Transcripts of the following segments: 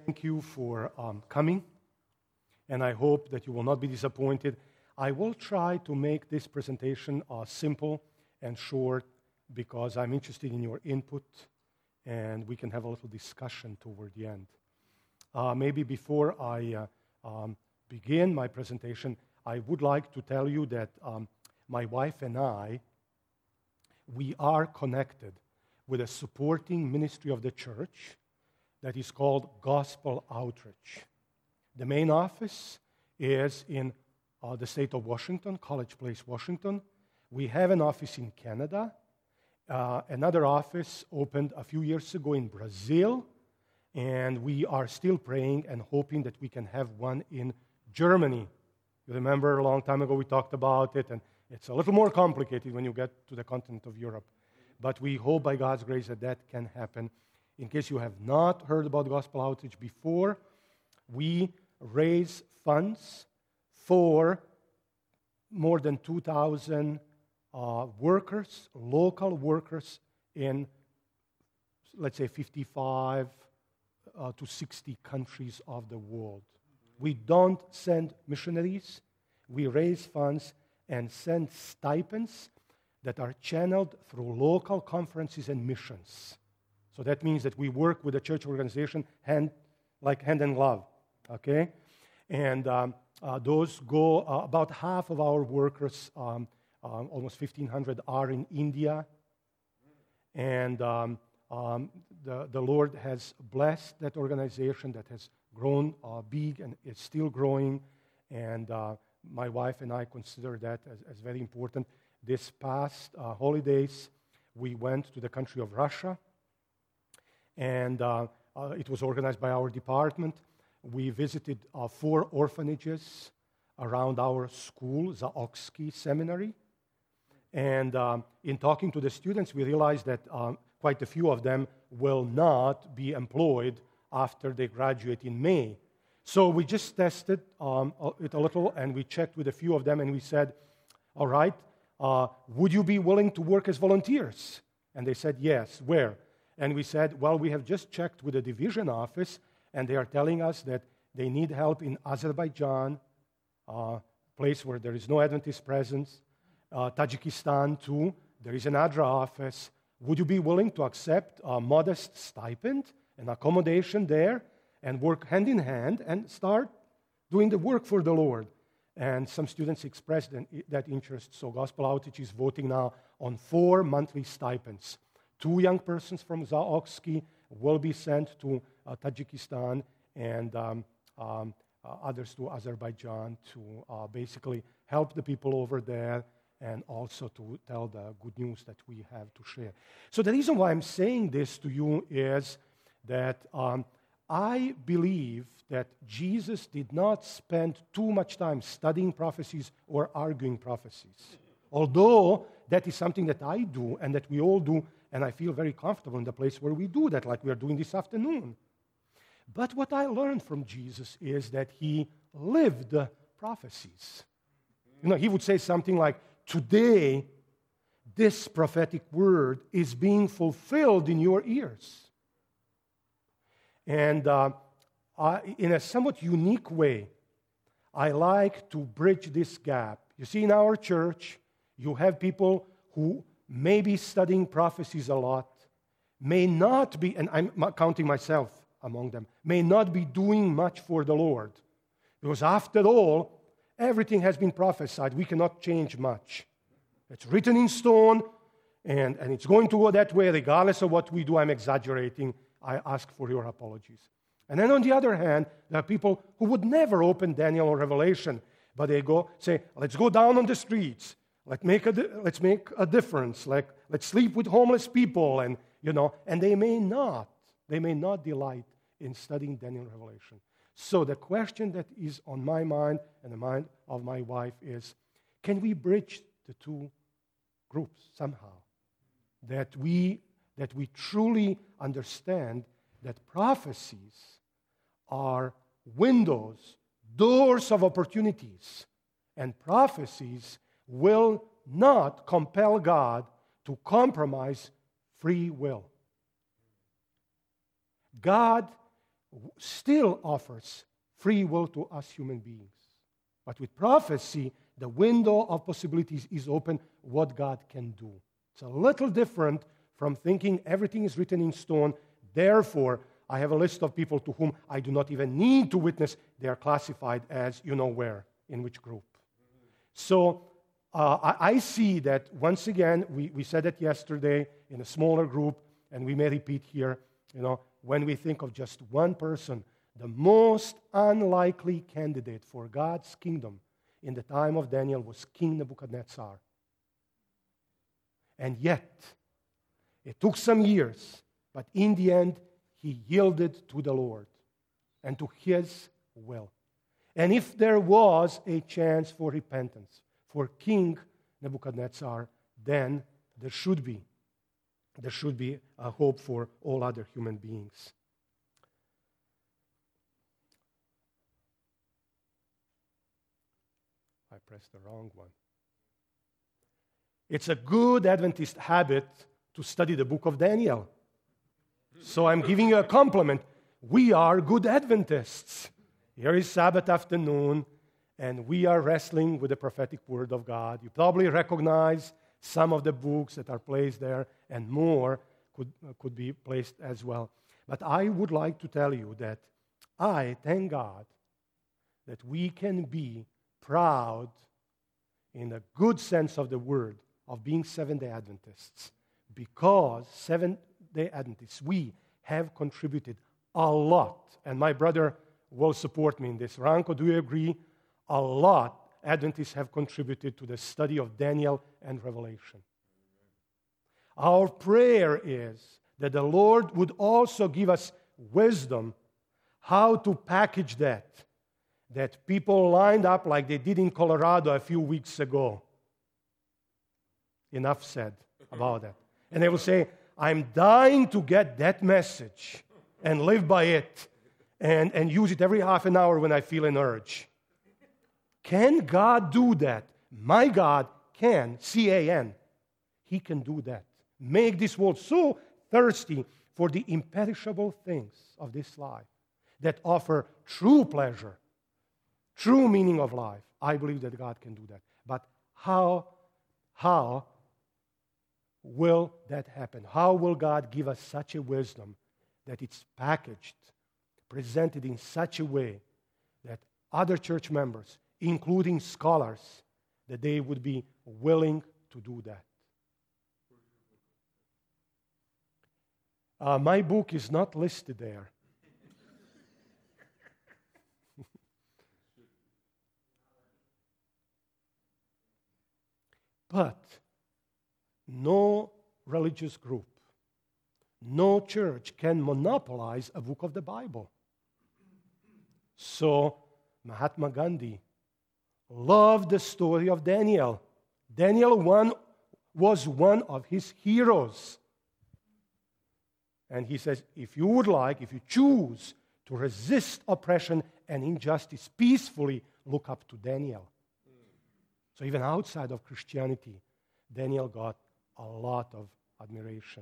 Thank you for coming, and I hope that you will not be disappointed. I will try to make this presentation simple and short because I'm interested in your input, and we can have a little discussion toward the end. Maybe before I begin my presentation, I would like to tell you that my wife and I, we are connected with a supporting ministry of the church that is called Gospel Outreach. The main office is in the state of Washington, College Place, Washington. We have an office in Canada. Another office opened a few years ago in Brazil, and we are still praying and hoping that we can have one in Germany. You remember a long time ago we talked about it, and it's a little more complicated when you get to the continent of Europe. But we hope by God's grace that that can happen. In case you have not heard about Gospel Outreach before, we raise funds for more than 2,000 workers, local workers in, let's say, 55 to 60 countries of the world. We don't send missionaries. We raise funds and send stipends that are channeled through local conferences and missions. So that means that we work with the church organization hand in glove, okay? And those go, about half of our workers, almost 1,500, are in India. And the Lord has blessed that organization that has grown big and is still growing. And my wife and I consider that as very important. This past holidays, we went to the country of Russia, and it was organized by our department. We visited 4 orphanages around our school, Zaoksky Seminary. And in talking to the students, we realized that quite a few of them will not be employed after they graduate in May. So we just tested it a little, and we checked with a few of them, and we said, all right, would you be willing to work as volunteers? And they said, yes. Where? And we said, well, we have just checked with the division office, and they are telling us that they need help in Azerbaijan, a place where there is no Adventist presence, Tajikistan too. There is an ADRA office. Would you be willing to accept a modest stipend and accommodation there and work hand in hand and start doing the work for the Lord? And some students expressed that interest, so Gospel Outreach is voting now on 4 monthly stipends. 2 young persons from Zaoksky will be sent to Tajikistan, and others to Azerbaijan to basically help the people over there and also to tell the good news that we have to share. So the reason why I'm saying this to you is that I believe that Jesus did not spend too much time studying prophecies or arguing prophecies. Although that is something that I do and that we all do, and I feel very comfortable in the place where we do that, like we are doing this afternoon. But what I learned from Jesus is that he lived prophecies. You know, he would say something like, today, this prophetic word is being fulfilled in your ears. And in a somewhat unique way, I like to bridge this gap. You see, in our church, you have people who may be studying prophecies a lot, may not be, and I'm counting myself among them, may not be doing much for the Lord. Because after all, everything has been prophesied. We cannot change much. It's written in stone, and it's going to go that way regardless of what we do. I'm exaggerating. I ask for your apologies. And then on the other hand, there are people who would never open Daniel or Revelation, but they say, let's go down on the streets. Let's make a difference. Let's sleep with homeless people, and they may not delight in studying Daniel and Revelation. So the question that is on my mind and the mind of my wife is, can we bridge the 2 groups somehow? That we truly understand that prophecies are windows, doors of opportunities, and prophecies will not compel God to compromise free will. God still offers free will to us human beings. But with prophecy, the window of possibilities is open, what God can do. It's a little different from thinking everything is written in stone, therefore, I have a list of people to whom I do not even need to witness. They are classified as you know where, in which group. So I see that, once again, we said it yesterday in a smaller group, and we may repeat here, when we think of just one person, the most unlikely candidate for God's kingdom in the time of Daniel was King Nebuchadnezzar. And yet, it took some years, but in the end, he yielded to the Lord and to His will. And if there was a chance for repentance for King Nebuchadnezzar, then there should be a hope for all other human beings. I pressed the wrong one. It's a good Adventist habit to study the book of Daniel. So I'm giving you a compliment. We are good Adventists. Here is Sabbath afternoon, and we are wrestling with the prophetic word of God. You probably recognize some of the books that are placed there, and more could be placed as well. But I would like to tell you that I thank God that we can be proud, in a good sense of the word, of being Seventh-day Adventists, because Seventh-day Adventists, we have contributed a lot, and my brother will support me in this. Ranko, do you agree? A lot Adventists have contributed to the study of Daniel and Revelation. Our prayer is that the Lord would also give us wisdom how to package that people lined up like they did in Colorado a few weeks ago. Enough said about that. And they will say, I'm dying to get that message and live by it and use it every half an hour when I feel an urge. Can God do that? My God can, C-A-N. He can do that. Make this world so thirsty for the imperishable things of this life that offer true pleasure, true meaning of life. I believe that God can do that. But how will that happen? How will God give us such a wisdom that it's packaged, presented in such a way that other church members, including scholars, that they would be willing to do that? My book is not listed there. But no religious group, no church can monopolize a book of the Bible. So Mahatma Gandhi loved the story of Daniel. Daniel was one of his heroes. And he says, if you choose to resist oppression and injustice peacefully, look up to Daniel. So even outside of Christianity, Daniel got a lot of admiration,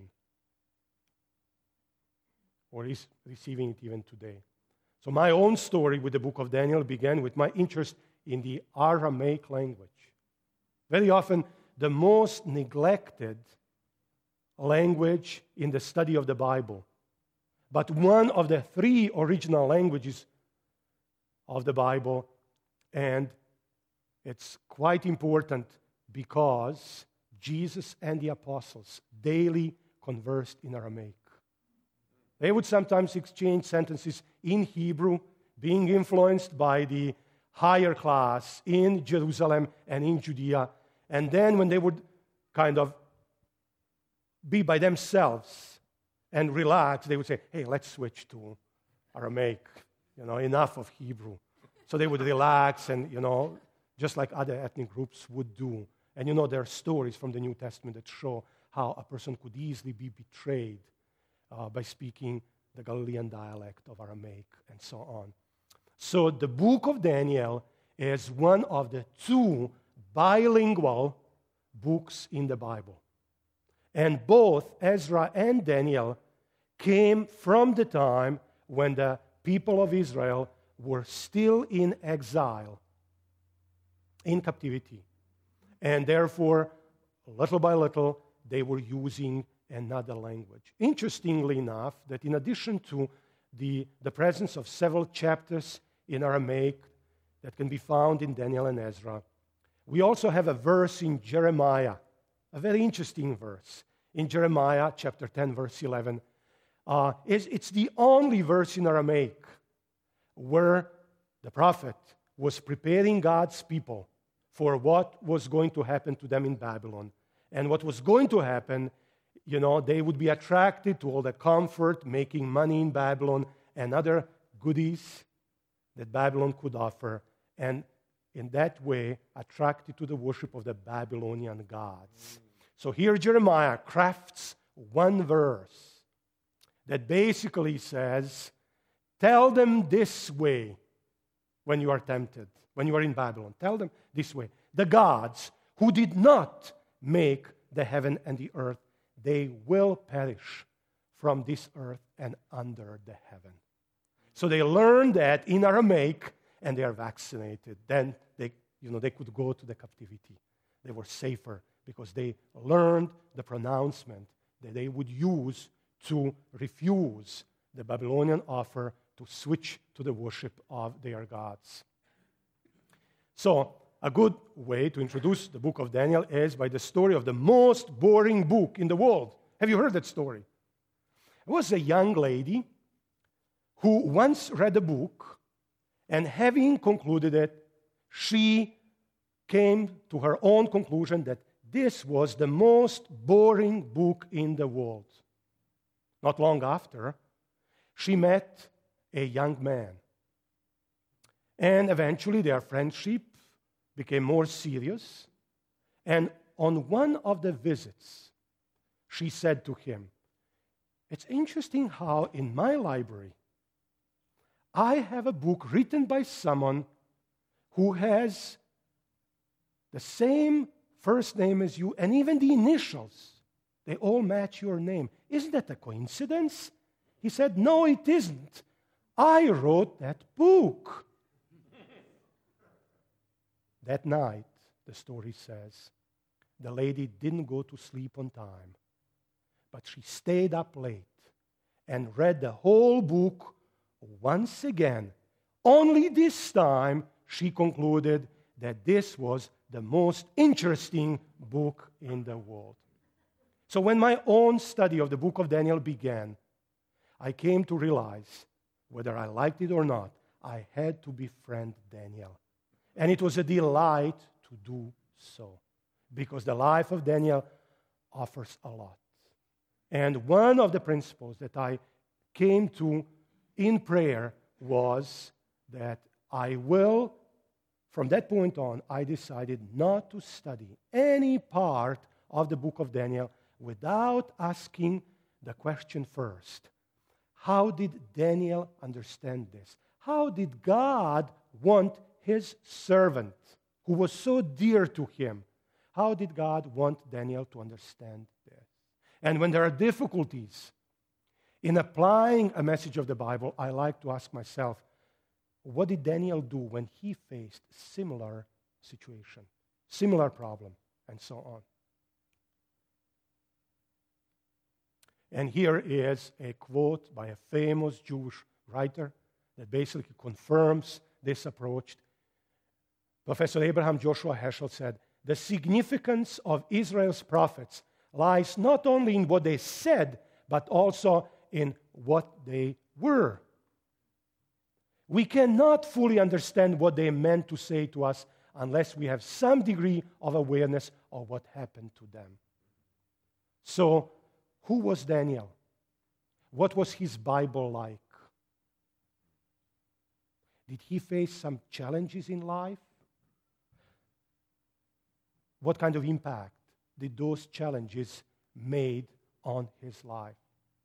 or is receiving it even today. So my own story with the book of Daniel began with my interest in the Aramaic language. Very often, the most neglected language in the study of the Bible, but one of the three original languages of the Bible, and it's quite important because Jesus and the apostles daily conversed in Aramaic. They would sometimes exchange sentences in Hebrew, being influenced by the higher class in Jerusalem and in Judea. And then when they would kind of be by themselves and relax, they would say, hey, let's switch to Aramaic. Enough of Hebrew. So they would relax and, just like other ethnic groups would do. And there are stories from the New Testament that show how a person could easily be betrayed by speaking the Galilean dialect of Aramaic and so on. So the book of Daniel is one of the two bilingual books in the Bible. And both Ezra and Daniel came from the time when the people of Israel were still in exile, in captivity. And therefore, little by little, they were using another language. Interestingly enough, that in addition to the presence of several chapters in Aramaic that can be found in Daniel and Ezra, we also have a verse in Jeremiah, a very interesting verse. In Jeremiah chapter 10, verse 11, it's the only verse in Aramaic where the prophet was preparing God's people for what was going to happen to them in Babylon. And what was going to happen, they would be attracted to all the comfort, making money in Babylon, and other goodies that Babylon could offer, and in that way attracted to the worship of the Babylonian gods. So here Jeremiah crafts one verse that basically says, tell them this way when you are tempted, when you are in Babylon. Tell them this way. The gods who did not make the heaven and the earth, they will perish from this earth and under the heaven. So they learn that in Aramaic, and they are vaccinated. Then they could go to the captivity. They were safer because they learned the pronouncement that they would use to refuse the Babylonian offer to switch to the worship of their gods. So, a good way to introduce the book of Daniel is by the story of the most boring book in the world. Have you heard that story? It was a young lady who once read a book, and having concluded it, she came to her own conclusion that this was the most boring book in the world. Not long after, she met a young man. And eventually their friendship became more serious. And on one of the visits, she said to him, "It's interesting how in my library, I have a book written by someone who has the same first name as you, and even the initials, they all match your name. Isn't that a coincidence?" He said, "No, it isn't. I wrote that book." That night, the story says, the lady didn't go to sleep on time, but she stayed up late and read the whole book once again. Only this time, she concluded that this was the most interesting book in the world. So when my own study of the book of Daniel began, I came to realize, whether I liked it or not, I had to befriend Daniel. And it was a delight to do so, because the life of Daniel offers a lot. And one of the principles that I came to in prayer was that I will, from that point on, I decided not to study any part of the book of Daniel without asking the question first. How did Daniel understand this? How did God want his servant, who was so dear to him, how did God want Daniel to understand this? And when there are difficulties in applying a message of the Bible, I like to ask myself, what did Daniel do when he faced similar situation, similar problem, and so on? And here is a quote by a famous Jewish writer that basically confirms this approach. Professor Abraham Joshua Heschel said, "The significance of Israel's prophets lies not only in what they said, but also in what they were. We cannot fully understand what they meant to say to us unless we have some degree of awareness of what happened to them." So, who was Daniel? What was his Bible like? Did he face some challenges in life? What kind of impact did those challenges made on his life?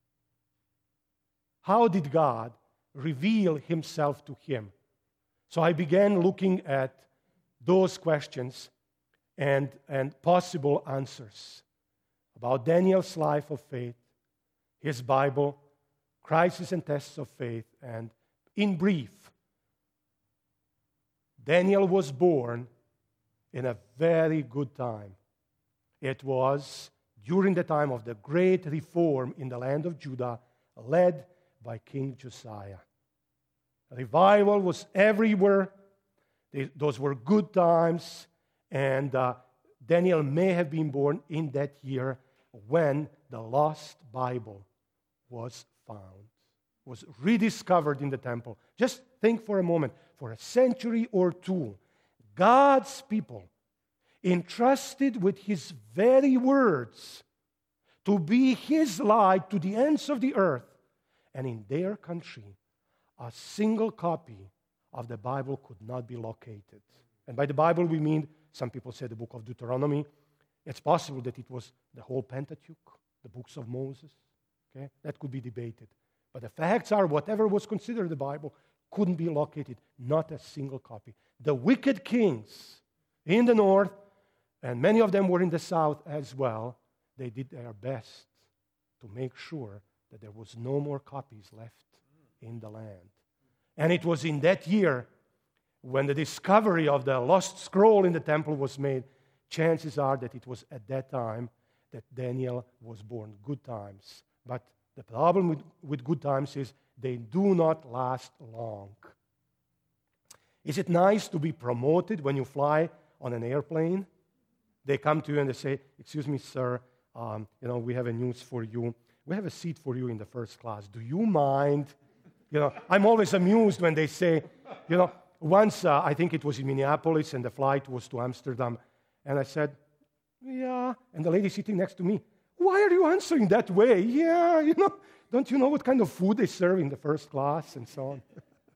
How did God reveal himself to him? So I began looking at those questions and possible answers about Daniel's life of faith, his Bible, crises and tests of faith, and In brief, Daniel was born in a very good time. It was during the time of the great reform in the land of Judah, led by King Josiah. Revival was everywhere. Those were good times, and Daniel may have been born in that year when the lost Bible was found, was rediscovered in the temple. Just think for a moment. For a century or two, God's people, entrusted with His very words to be His light to the ends of the earth, and in their country, a single copy of the Bible could not be located. And by the Bible, we mean, some people say the book of Deuteronomy. It's possible that it was the whole Pentateuch, the books of Moses. Okay? That could be debated. But the facts are, whatever was considered the Bible couldn't be located, not a single copy. The wicked kings in the north, and many of them were in the south as well, they did their best to make sure that there was no more copies left in the land. And it was in that year when the discovery of the lost scroll in the temple was made. Chances are that it was at that time that Daniel was born. Good times. But the problem with good times is they do not last long. Is it nice to be promoted when you fly on an airplane? They come to you and they say, "Excuse me, sir, we have a news for you. We have a seat for you in the first class. Do you mind?" I'm always amused when they say, once I think it was in Minneapolis and the flight was to Amsterdam, and I said, "Yeah," and the lady sitting next to me, "Why are you answering that way? Yeah, don't you know what kind of food they serve in the first class?" and so on.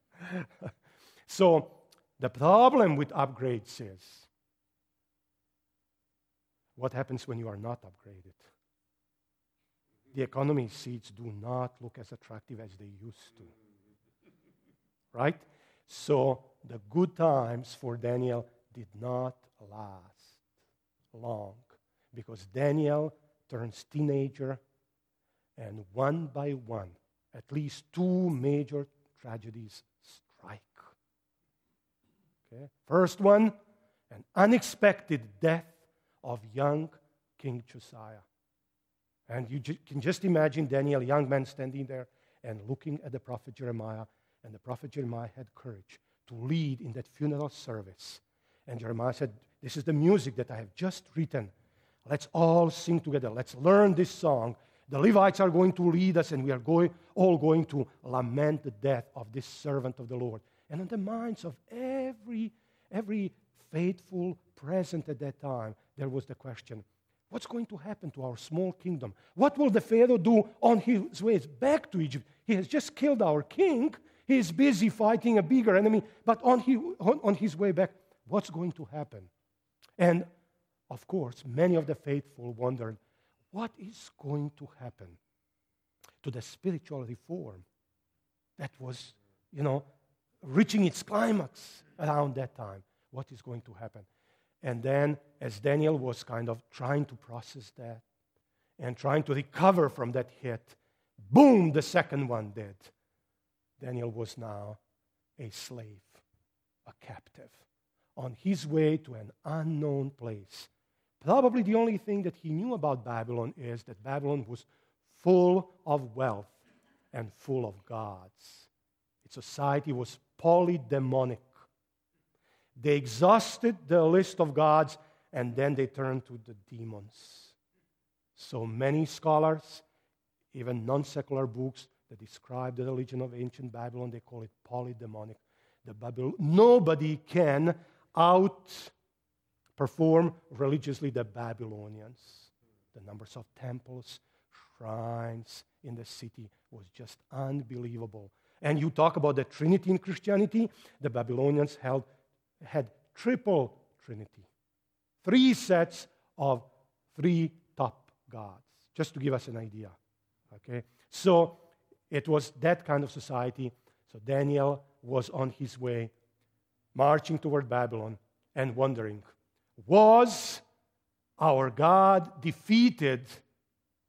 So the problem with upgrades is, what happens when you are not upgraded? The economy seats do not look as attractive as they used to. Right? So the good times for Daniel did not last long, because Daniel turns teenager, and one by one, at least two major tragedies strike. Okay? First one, an unexpected death of young King Josiah. And you can just imagine Daniel, a young man, standing there and looking at the prophet Jeremiah. And the prophet Jeremiah had courage to lead in that funeral service. And Jeremiah said, "This is the music that I have just written. Let's all sing together. Let's learn this song. The Levites are going to lead us, and we are all going to lament the death of this servant of the Lord." And in the minds of every faithful present at that time, there was the question, what's going to happen to our small kingdom? What will the Pharaoh do on his way back to Egypt? He has just killed our king. He is busy fighting a bigger enemy. But on his way back, what's going to happen? And, of course, many of the faithful wondered, what is going to happen to the spiritual reform that was, reaching its climax around that time? What is going to happen? And then, as Daniel was kind of trying to process that and trying to recover from that hit, boom, the second one did. Daniel was now a slave, a captive, on his way to an unknown place. Probably the only thing that he knew about Babylon is that Babylon was full of wealth and full of gods. Its society was polydemonic. They exhausted the list of gods, and then they turned to the demons. So many scholars, even non-secular books that describe the religion of ancient Babylon, they call it polydemonic. Nobody can outperform religiously the Babylonians. The numbers of temples, shrines in the city was just unbelievable. And you talk about the Trinity in Christianity, the Babylonians had triple Trinity. 3 sets of 3 top gods, just to give us an idea. Okay? So it was that kind of society. So Daniel was on his way, marching toward Babylon and wondering, was our God defeated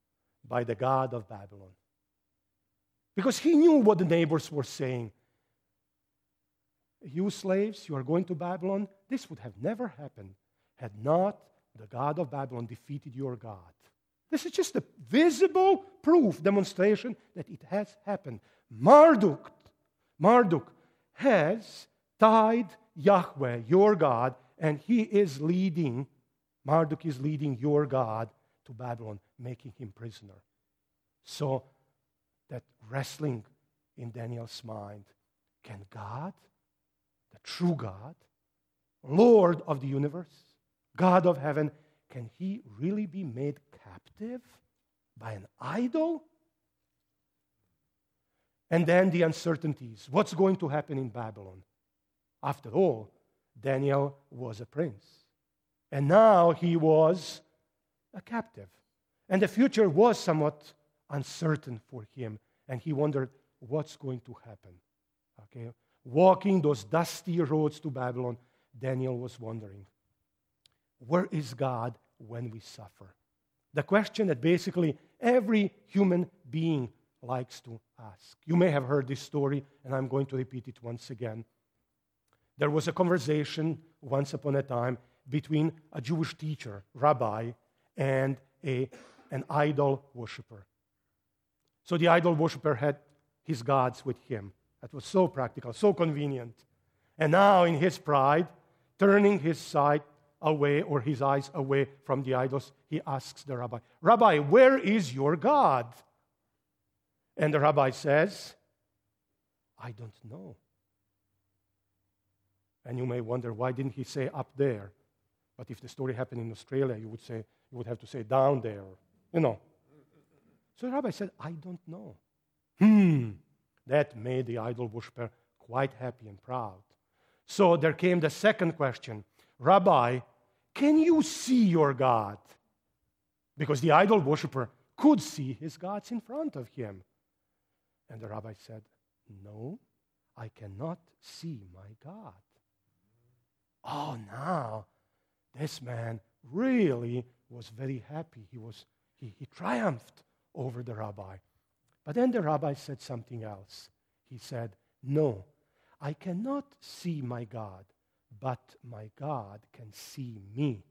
by the God of Babylon? Because he knew what the neighbors were saying. you slaves, you are going to Babylon. This would have never happened had not the God of Babylon defeated your God. This is just a visible proof, demonstration that it has happened. Marduk has tied Yahweh, your God, and Marduk is leading your God to Babylon, making him prisoner. So that wrestling in Daniel's mind, can God, the true God, Lord of the universe, God of heaven, can he really be made captive by an idol? And then the uncertainties. What's going to happen in Babylon? After all, Daniel was a prince. And now he was a captive. And the future was somewhat uncertain for him. And he wondered, what's going to happen? Okay? Walking those dusty roads to Babylon, Daniel was wondering, where is God when we suffer? The question that basically every human being likes to ask. You may have heard this story, and I'm going to repeat it once again. There was a conversation once upon a time between a Jewish teacher, rabbi, and an idol worshiper. So the idol worshiper had his gods with him. That was so practical, so convenient. And now in his pride, turning his sight away or his eyes away from the idols, he asks the rabbi, Rabbi, where is your God? And the rabbi says, I don't know. And you may wonder, why didn't he say up there? But if the story happened in Australia, you would have to say down there, So the rabbi said, I don't know. That made the idol worshiper quite happy and proud. So there came the second question. Rabbi, can you see your God? Because the idol worshiper could see his gods in front of him. And the rabbi said, no, I cannot see my God. Oh, now, this man really was very happy. He triumphed over the rabbi. But then the rabbi said something else. He said, no, I cannot see my God, but my God can see me.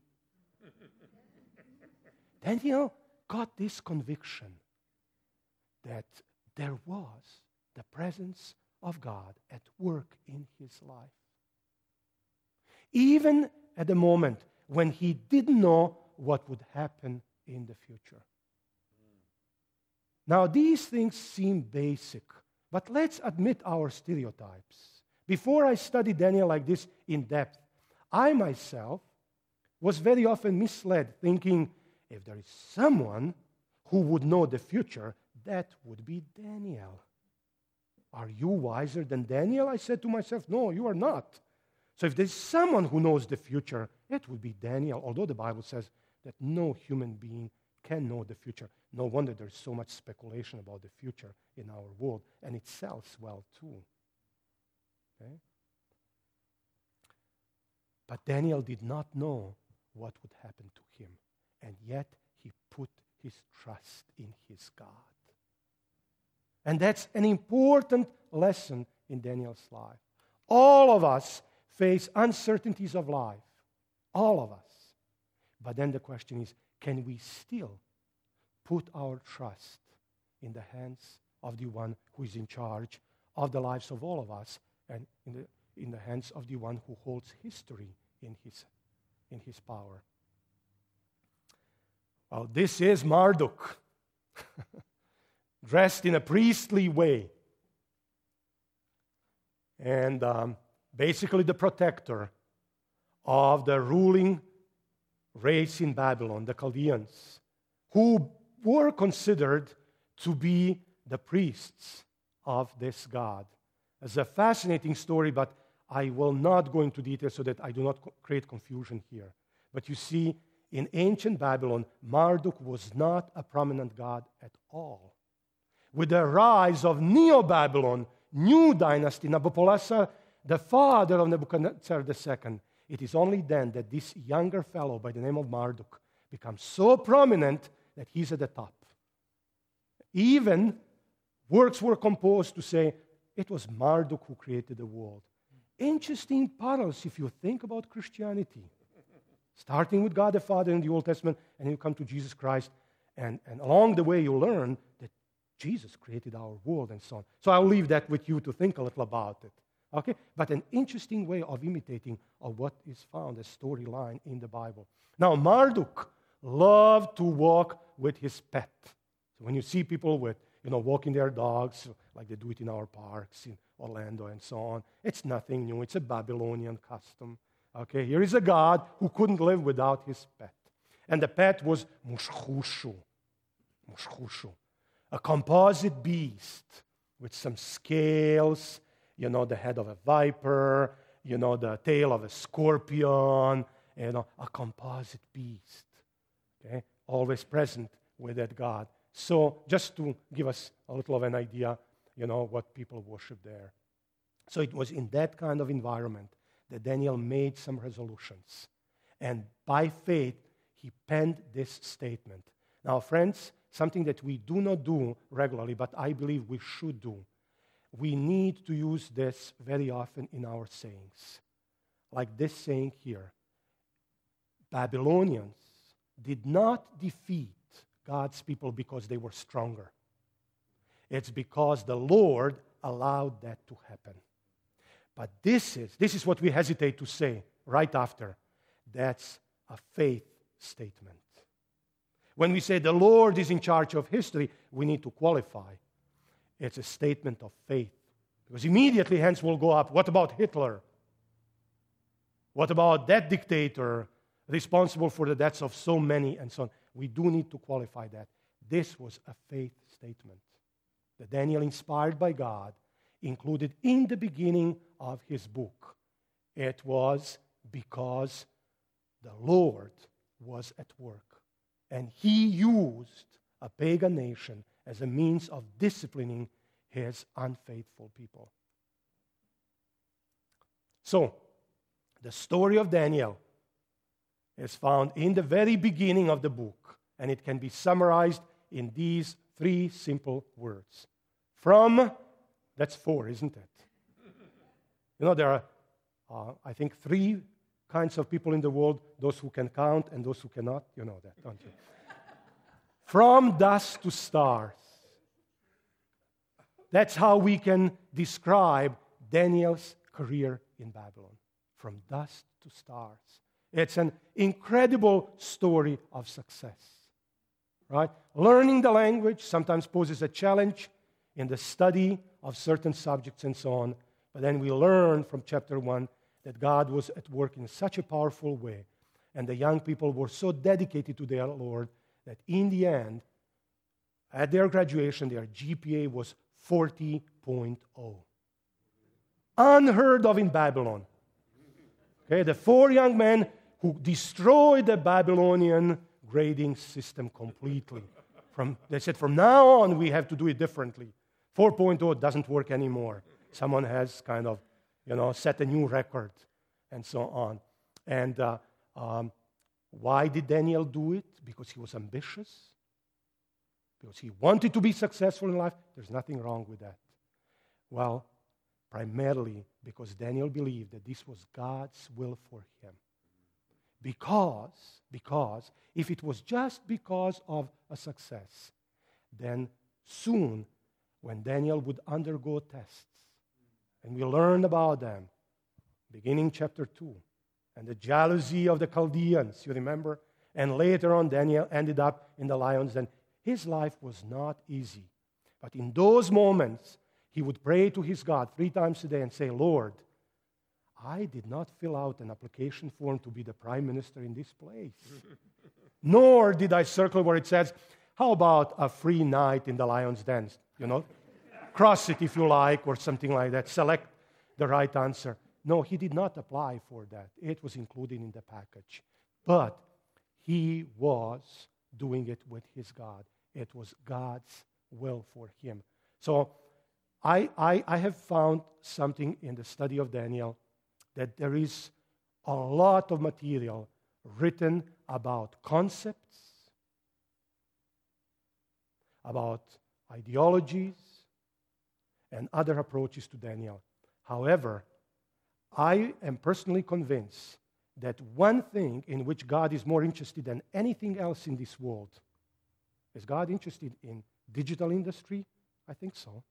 Daniel got this conviction that there was the presence of God at work in his life. Even at the moment when he didn't know what would happen in the future. Now, these things seem basic, but let's admit our stereotypes. Before I studied Daniel like this in depth, I myself was very often misled, thinking, if there is someone who would know the future, that would be Daniel. Are you wiser than Daniel? I said to myself, no, you are not. So if there's someone who knows the future, it would be Daniel, although the Bible says that no human being can know the future. No wonder there's so much speculation about the future in our world, and it sells well too. Okay? But Daniel did not know what would happen to him, and yet he put his trust in his God. And that's an important lesson in Daniel's life. All of us face uncertainties of life. All of us. But then the question is, can we still put our trust in the hands of the one who is in charge of the lives of all of us, and in the hands of the one who holds history in his power? Well, this is Marduk, dressed in a priestly way, and basically the protector of the ruling race in Babylon, the Chaldeans, who were considered to be the priests of this God. It's a fascinating story, but I will not go into detail so that I do not create confusion here. But you see, in ancient Babylon, Marduk was not a prominent god at all. With the rise of Neo-Babylon, new dynasty, Nabopolassar, the father of Nebuchadnezzar II, it is only then that this younger fellow by the name of Marduk becomes so prominent that he's at the top. Even works were composed to say it was Marduk who created the world. interesting parallels if you think about Christianity. Starting with God the Father in the Old Testament, and you come to Jesus Christ, and along the way you learn that Jesus created our world and so on. So I'll leave that with you to think a little about it. Okay? But an interesting way of imitating of what is found as storyline in the Bible. Now, Marduk loved to walk with his pet. So when you see people with, walking their dogs, like they do it in our parks in Orlando and so on, it's nothing new. It's a Babylonian custom. Okay? Here is a god who couldn't live without his pet. And the pet was Mushkhushu. Mushkhushu. A composite beast with some scales, the head of a viper, the tail of a scorpion, a composite beast. Okay? Always present with that God. So just to give us a little of an idea, what people worship there. So it was in that kind of environment that Daniel made some resolutions. And by faith, he penned this statement. Now, friends, something that we do not do regularly, but I believe we should do. We need to use this very often in our sayings. Like this saying here. Babylonians did not defeat God's people because they were stronger. It's because the Lord allowed that to happen. But this is what we hesitate to say right after. That's a faith statement. When we say the Lord is in charge of history, we need to qualify. It's a statement of faith. Because immediately hands will go up. What about Hitler? What about that dictator responsible for the deaths of so many and so on? We do need to qualify that. This was a faith statement that Daniel, inspired by God, included in the beginning of his book. It was because the Lord was at work. And he used a pagan nation as a means of disciplining his unfaithful people. So, the story of Daniel is found in the very beginning of the book, and it can be summarized in these 3 simple words. From, that's 4, isn't it? There are, I think, 3 kinds of people in the world, those who can count and those who cannot. You know that, don't you? From dust to stars. That's how we can describe Daniel's career in Babylon. From dust to stars. It's an incredible story of success. Right? Learning the language sometimes poses a challenge in the study of certain subjects and so on. But then we learn from chapter 1 that God was at work in such a powerful way. And the young people were so dedicated to their Lord that in the end, at their graduation, their GPA was 40.0. Unheard of in Babylon. Okay, the 4 young men who destroyed the Babylonian grading system completely. They said, from now on, we have to do it differently. 4.0 doesn't work anymore. Someone has kind of, set a new record and so on. And why did Daniel do it? Because he was ambitious? Because he wanted to be successful in life? There's nothing wrong with that. Well, primarily because Daniel believed that this was God's will for him. Because if it was just because of a success, then soon when Daniel would undergo tests, and we learn about them, beginning chapter 2, and the jealousy of the Chaldeans, you remember? And later on, Daniel ended up in the lion's den. His life was not easy. But in those moments, he would pray to his God 3 times a day and say, Lord, I did not fill out an application form to be the prime minister in this place. Nor did I circle where it says, how about a free night in the lion's den? Cross it if you like, or something like that. Select the right answer. No, he did not apply for that. It was included in the package. But he was doing it with his God. It was God's will for him. So I have found something in the study of Daniel that there is a lot of material written about concepts, about ideologies, and other approaches to Daniel. However, I am personally convinced that one thing in which God is more interested than anything else in this world is God interested in digital industry? I think so.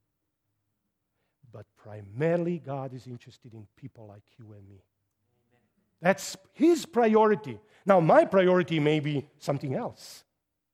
But primarily, God is interested in people like you and me. That's His priority. Now, my priority may be something else.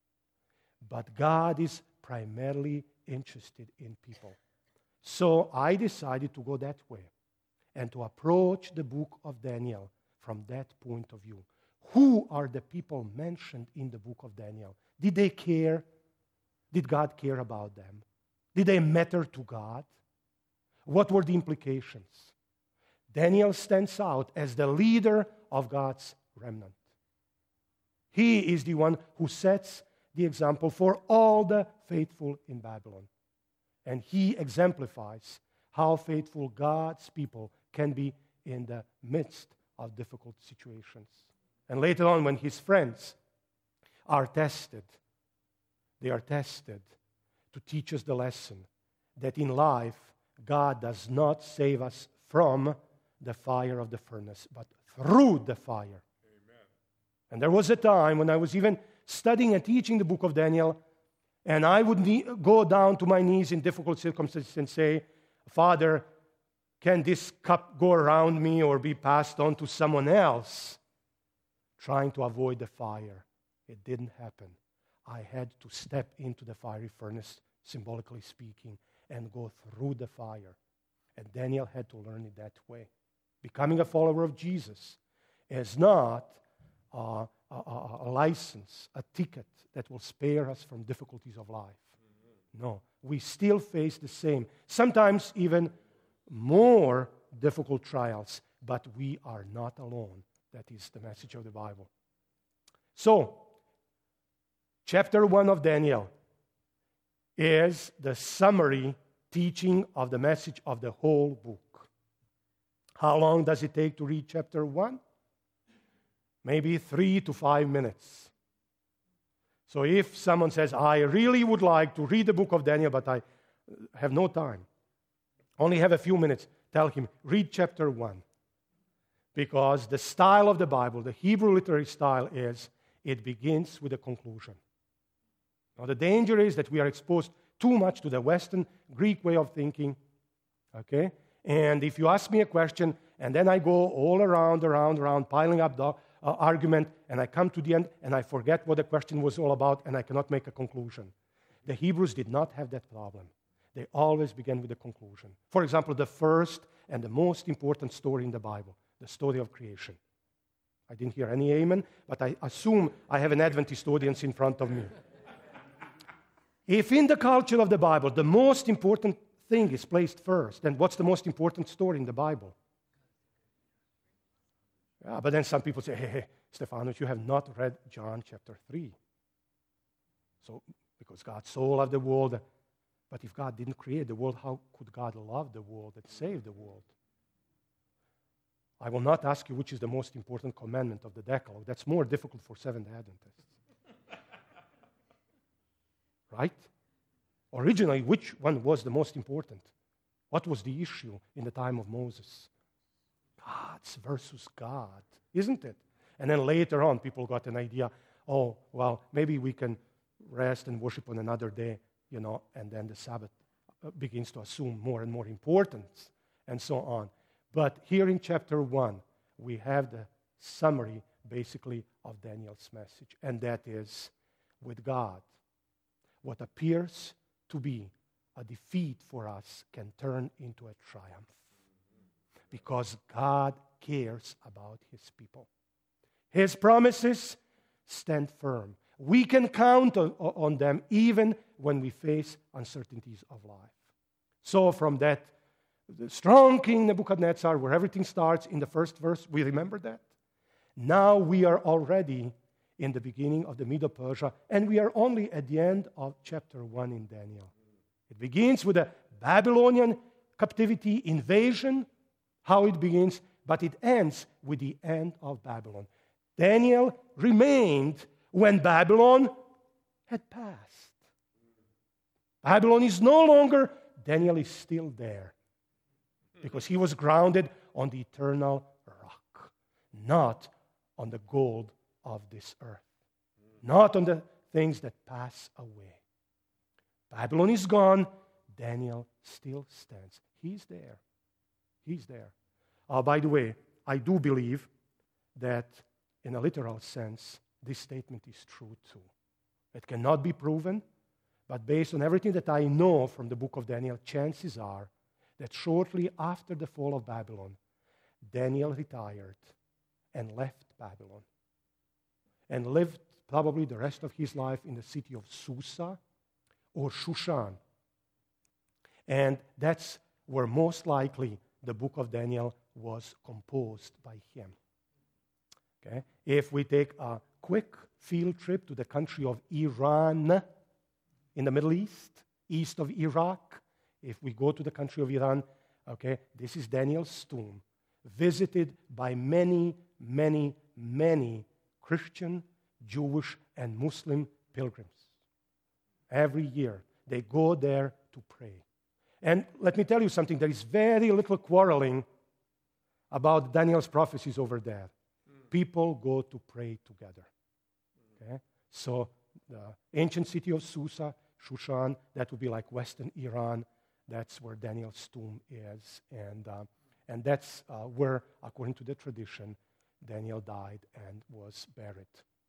But God is primarily interested in people. So I decided to go that way and to approach the book of Daniel from that point of view. Who are the people mentioned in the book of Daniel? Did they care? Did God care about them? Did they matter to God? What were the implications? Daniel stands out as the leader of God's remnant. He is the one who sets the example for all the faithful in Babylon. And he exemplifies how faithful God's people can be in the midst of difficult situations. And later on, when his friends are tested, they are tested to teach us the lesson that in life, God does not save us from the fire of the furnace, but through the fire. Amen. And there was a time when I was even studying and teaching the book of Daniel, and I would go down to my knees in difficult circumstances and say, Father, can this cup go around me or be passed on to someone else? Trying to avoid the fire. It didn't happen. I had to step into the fiery furnace, symbolically speaking, and go through the fire. And Daniel had to learn it that way. Becoming a follower of Jesus is not a license, a ticket that will spare us from difficulties of life. No, we still face the same, sometimes even more difficult trials, but we are not alone. That is the message of the Bible. So, chapter 1 of Daniel is the summary teaching of the message of the whole book. How long does it take to read chapter 1? Maybe 3 to 5 minutes. So if someone says, I really would like to read the book of Daniel, but I have no time, only have a few minutes, tell him, read chapter 1. Because the style of the Bible, the Hebrew literary style is, it begins with a conclusion. Now the danger is that we are exposed too much to the Western Greek way of thinking, okay? And if you ask me a question, and then I go all around, piling up the argument, and I come to the end, and I forget what the question was all about, and I cannot make a conclusion. The Hebrews did not have that problem. They always began with a conclusion. For example, the first and the most important story in the Bible, the story of creation. I didn't hear any amen, but I assume I have an Adventist audience in front of me. If in the culture of the Bible, the most important thing is placed first, then what's the most important story in the Bible? Yeah, but then some people say, hey, Stephanos, you have not read John chapter 3. So, because God so loved the world, but if God didn't create the world, how could God love the world and save the world? I will not ask you which is the most important commandment of the Decalogue. That's more difficult for Seventh-day Adventists. Right? Originally, which one was the most important? What was the issue in the time of Moses? God's versus God, isn't it? And then later on, people got an idea, oh, well, maybe we can rest and worship on another day, and then the Sabbath begins to assume more and more importance, and so on. But here in chapter 1, we have the summary, basically, of Daniel's message, and that is, with God, what appears to be a defeat for us can turn into a triumph. Because God cares about His people. His promises stand firm. We can count on them even when we face uncertainties of life. So from that strong King Nebuchadnezzar, where everything starts in the first verse, we remember that. Now we are already in the beginning of the Medo-Persia, and we are only at the end of chapter 1 in Daniel. It begins with the Babylonian captivity, invasion, how it begins, but it ends with the end of Babylon. Daniel remained when Babylon had passed. Babylon is no longer, Daniel is still there because he was grounded on the eternal rock, not on the gold of this earth, not on the things that pass away. Babylon is gone. Daniel still stands. He's there. He's there. By the way, I do believe that in a literal sense, this statement is true too. It cannot be proven, but based on everything that I know from the book of Daniel, chances are that shortly after the fall of Babylon, Daniel retired and left Babylon and lived probably the rest of his life in the city of Susa or Shushan. And that's where most likely the book of Daniel was composed by him. Okay? If we take a quick field trip to the country of Iran in the Middle East, east of Iraq, if we go to the country of Iran, okay, this is Daniel's tomb, visited by many, many, many Christian, Jewish, and Muslim pilgrims. Every year, they go there to pray. And let me tell you something, there is very little quarreling about Daniel's prophecies over there. People go to pray together. Okay? So the ancient city of Susa, Shushan, that would be like Western Iran. That's where Daniel's tomb is. And that's where, according to the tradition, Daniel died and was buried.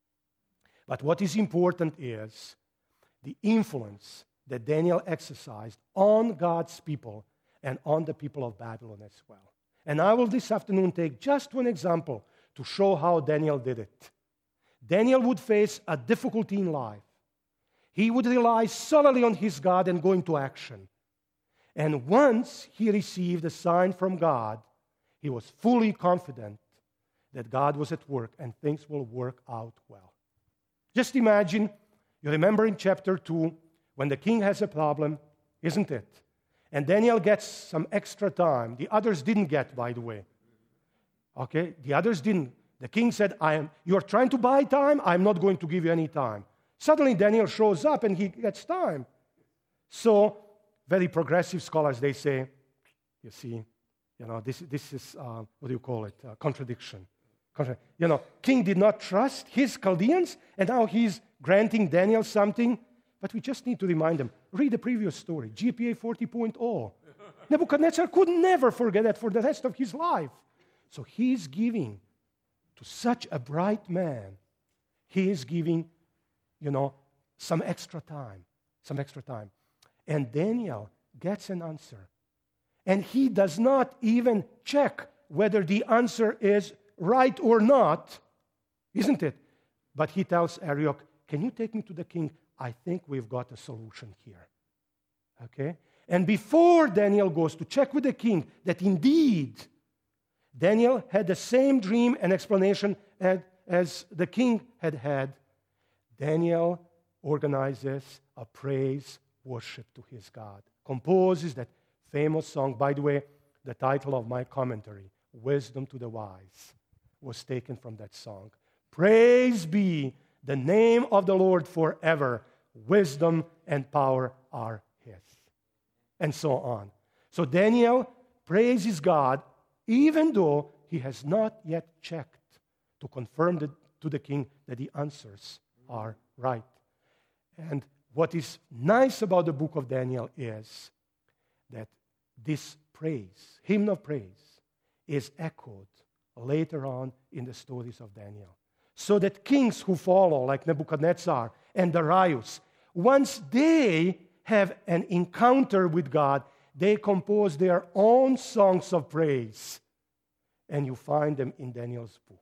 But what is important is the influence that Daniel exercised on God's people and on the people of Babylon as well. And I will this afternoon take just one example to show how Daniel did it. Daniel would face a difficulty in life. He would rely solely on his God and go into action. And once he received a sign from God, he was fully confident that God was at work and things will work out well. Just imagine, you remember in chapter 2, when the king has a problem, isn't it? And Daniel gets some extra time. The others didn't get, by the way. Okay? The others didn't. The king said, you're trying to buy time? I'm not going to give you any time. Suddenly Daniel shows up and he gets time. So, very progressive scholars, they say, you see, this is, what do you call it? Contradiction. King did not trust his Chaldeans, and now he's granting Daniel something. But we just need to remind them, read the previous story, GPA 40.0. Nebuchadnezzar could never forget that for the rest of his life. So he's giving to such a bright man, he is giving, some extra time. And Daniel gets an answer. And he does not even check whether the answer is right or not, isn't it? But he tells Arioch, can you take me to the king? I think we've got a solution here. Okay? And before Daniel goes to check with the king that indeed Daniel had the same dream and explanation as the king had, Daniel organizes a praise worship to his God, composes that famous song. By the way, the title of my commentary, Wisdom to the Wise, was taken from that song. Praise be the name of the Lord forever. Wisdom and power are his. And so on. So Daniel praises God even though he has not yet checked to confirm to the king that the answers are right. And what is nice about the book of Daniel is that this praise, hymn of praise, is echoed later on in the stories of Daniel. So that kings who follow, like Nebuchadnezzar and Darius, once they have an encounter with God, they compose their own songs of praise. And you find them in Daniel's book.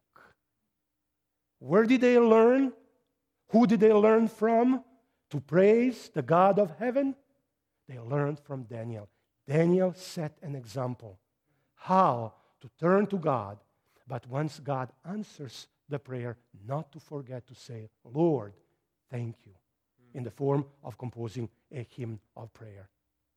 Where did they learn? Who did they learn from to praise the God of heaven? They learned from Daniel. Daniel set an example how to turn to God, but once God answers the prayer, not to forget to say, Lord, thank you, in the form of composing a hymn of prayer.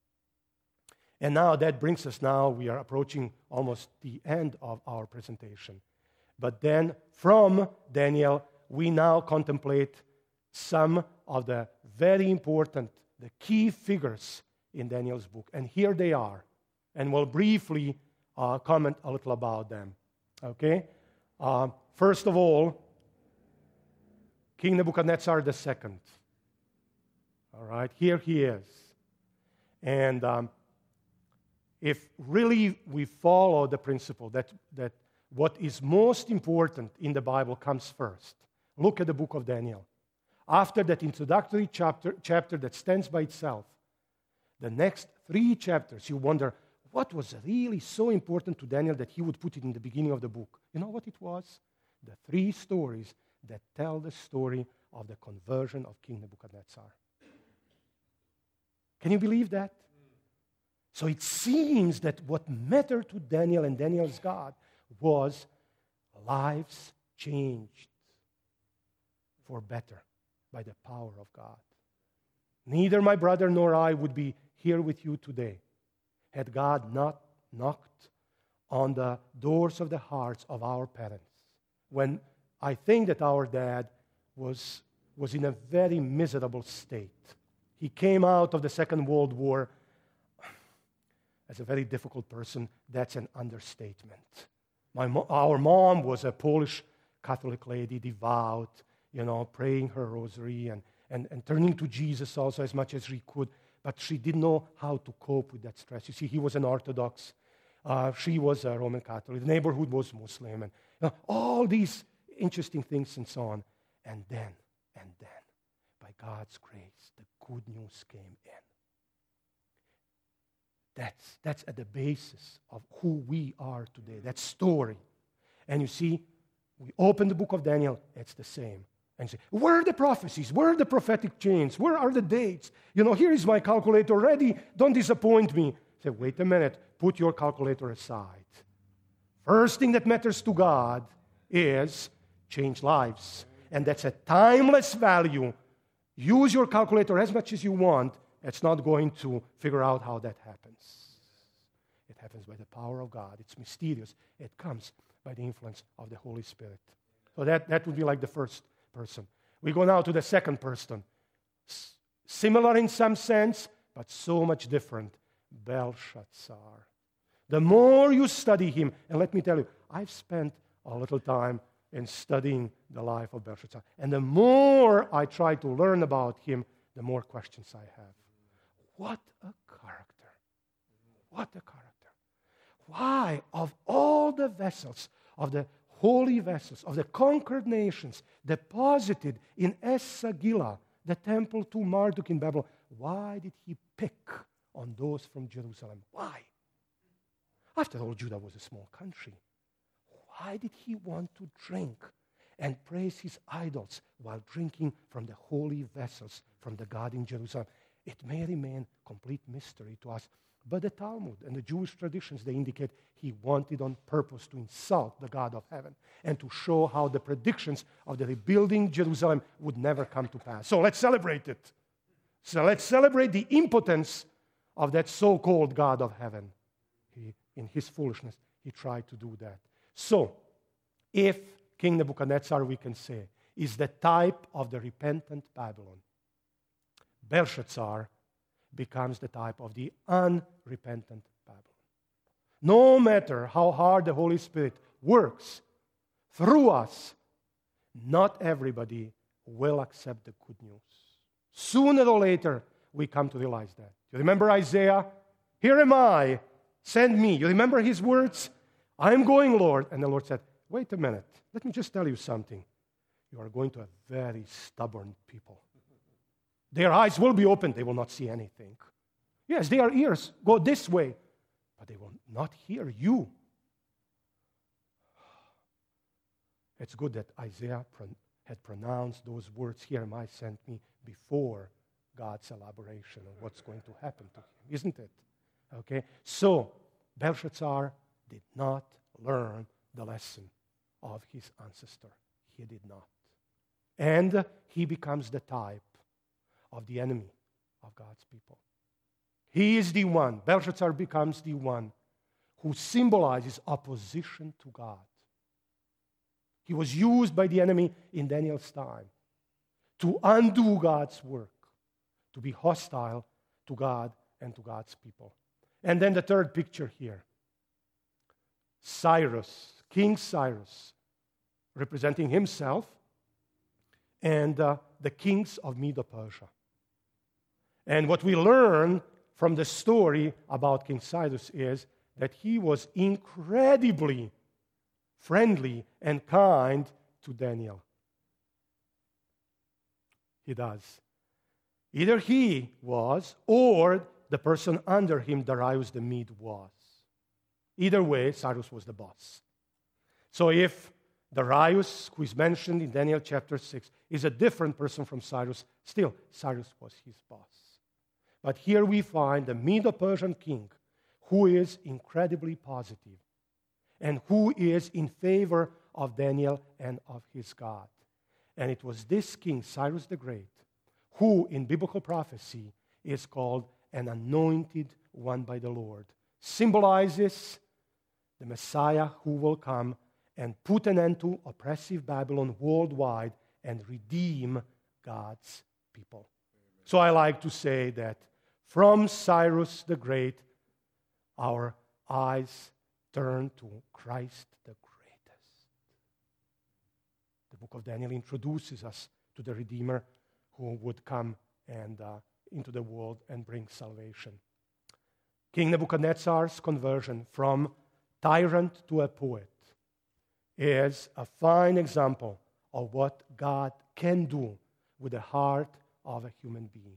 And now that brings us we are approaching almost the end of our presentation. But then from Daniel, we now contemplate some of the very important, the key figures in Daniel's book. And here they are. And we'll briefly comment a little about them. Okay? First of all, King Nebuchadnezzar II. All right? Here he is. And if really we follow the principle that what is most important in the Bible comes first, look at the book of Daniel. After that introductory chapter that stands by itself, the next 3 chapters, you wonder, what was really so important to Daniel that he would put it in the beginning of the book? You know what it was? The 3 stories that tell the story of the conversion of King Nebuchadnezzar. Can you believe that? So it seems that what mattered to Daniel and Daniel's God was lives changed for better by the power of God. Neither my brother nor I would be here with you today had God not knocked on the doors of the hearts of our parents. When I think that our dad was in a very miserable state. He came out of the Second World War as a very difficult person. That's an understatement. Our mom was a Polish Catholic lady, devout, praying her rosary and turning to Jesus also as much as she could. But she didn't know how to cope with that stress. You see, he was an Orthodox. She was a Roman Catholic. The neighborhood was Muslim. And all these interesting things and so on. And then, by God's grace, the good news came in. That's at the basis of who we are today, that story. And you see, we open the book of Daniel, it's the same. And say, where are the prophecies? Where are the prophetic chains? Where are the dates? Here is my calculator ready. Don't disappoint me. Say, wait a minute. Put your calculator aside. First thing that matters to God is change lives. And that's a timeless value. Use your calculator as much as you want. It's not going to figure out how that happens. It happens by the power of God. It's mysterious. It comes by the influence of the Holy Spirit. So that would be like the first person. We go now to the second person. Similar in some sense, but so much different. Belshazzar. The more you study him, and let me tell you, I've spent a little time in studying the life of Belshazzar. And the more I try to learn about him, the more questions I have. What a character. What a character. Why, of all the vessels, of the holy vessels, of the conquered nations, deposited in Es-Sagillah, the temple to Marduk in Babylon, why did he pick on those from Jerusalem? Why? After all, Judah was a small country. Why did he want to drink and praise his idols while drinking from the holy vessels from the God in Jerusalem? It may remain complete mystery to us, but the Talmud and the Jewish traditions, they indicate he wanted on purpose to insult the God of heaven and to show how the predictions of the rebuilding Jerusalem would never come to pass. So let's celebrate it. So let's celebrate the impotence of that so-called God of heaven. In his foolishness, he tried to do that. So, if King Nebuchadnezzar, we can say, is the type of the repentant Babylon, Belshazzar becomes the type of the unrepentant Babylon. No matter how hard the Holy Spirit works through us, not everybody will accept the good news. Sooner or later, we come to realize that. You remember Isaiah? Here am I, send me. You remember his words? I am going, Lord. And the Lord said, wait a minute. Let me just tell you something. You are going to a very stubborn people. Their eyes will be opened. They will not see anything. Yes, their ears go this way, but they will not hear you. It's good that Isaiah had pronounced those words, here am I, sent me, before God's elaboration of what's going to happen to him, isn't it? Okay, so Belshazzar did not learn the lesson of his ancestor. He did not. And he becomes the type of the enemy of God's people. He is the one, Belshazzar becomes the one who symbolizes opposition to God. He was used by the enemy in Daniel's time to undo God's work, to be hostile to God and to God's people. And then the third picture here. Cyrus, King Cyrus, representing himself, and the kings of Medo-Persia. And what we learn from the story about King Cyrus is that he was incredibly friendly and kind to Daniel. He does. Either he was, or the person under him, Darius the Mede, was. Either way, Cyrus was the boss. So if Darius, who is mentioned in Daniel chapter 6, is a different person from Cyrus, still, Cyrus was his boss. But here we find the Medo-Persian king who is incredibly positive and who is in favor of Daniel and of his God. And it was this king, Cyrus the Great, who in biblical prophecy is called an anointed one by the Lord. Symbolizes the Messiah who will come and put an end to oppressive Babylon worldwide and redeem God's people. So I like to say that from Cyrus the Great, our eyes turn to Christ the greatest. The book of Daniel introduces us to the Redeemer who would come and into the world and bring salvation. King Nebuchadnezzar's conversion from tyrant to a poet is a fine example of what God can do with the heart of a human being.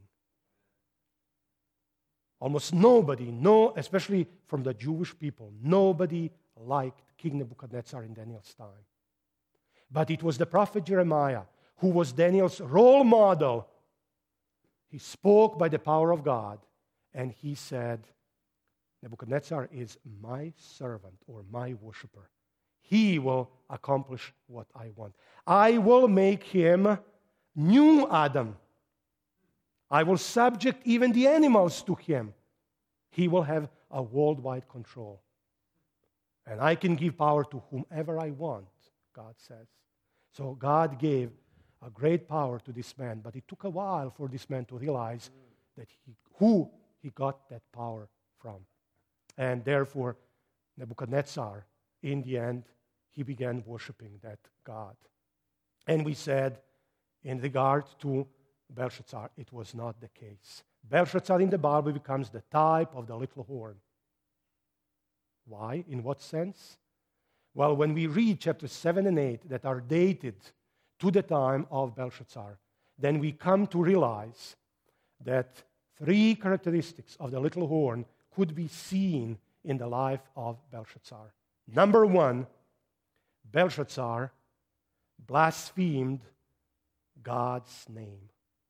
Almost nobody, especially from the Jewish people, nobody liked King Nebuchadnezzar in Daniel's time. But it was the prophet Jeremiah who was Daniel's role model. He spoke by the power of God, and he said, Nebuchadnezzar is my servant or my worshiper. He will accomplish what I want. I will make him new Adam. I will subject even the animals to him. He will have a worldwide control. And I can give power to whomever I want, God says. So God gave a great power to this man, but it took a while for this man to realize that who he got that power from. And therefore, Nebuchadnezzar, in the end, he began worshiping that God. And we said, in regard to Belshazzar, it was not the case. Belshazzar in the Bible becomes the type of the little horn. Why? In what sense? Well, when we read chapters 7 and 8 that are dated to the time of Belshazzar, then we come to realize that three characteristics of the little horn could be seen in the life of Belshazzar. Number one, Belshazzar blasphemed God's name.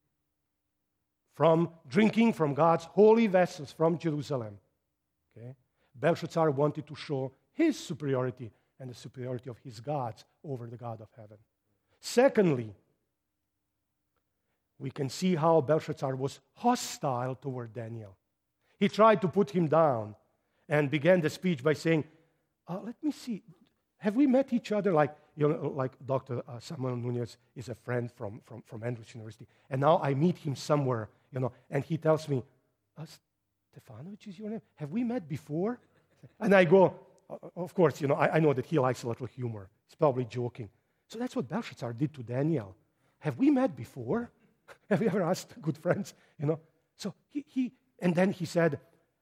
From drinking from God's holy vessels from Jerusalem, okay, Belshazzar wanted to show his superiority and the superiority of his gods over the God of heaven. Secondly, we can see how Belshazzar was hostile toward Daniel. He tried to put him down and began the speech by saying, let me see, have we met each other? Like Dr. Samuel Nunez is a friend from Andrews University, and now I meet him somewhere, and he tells me, Stefanovic is your name? Have we met before? And I go, of course, I know that he likes a little humor. He's probably joking. So that's what Belshazzar did to Daniel. Have we met before? Have you ever asked good friends? So and then he said,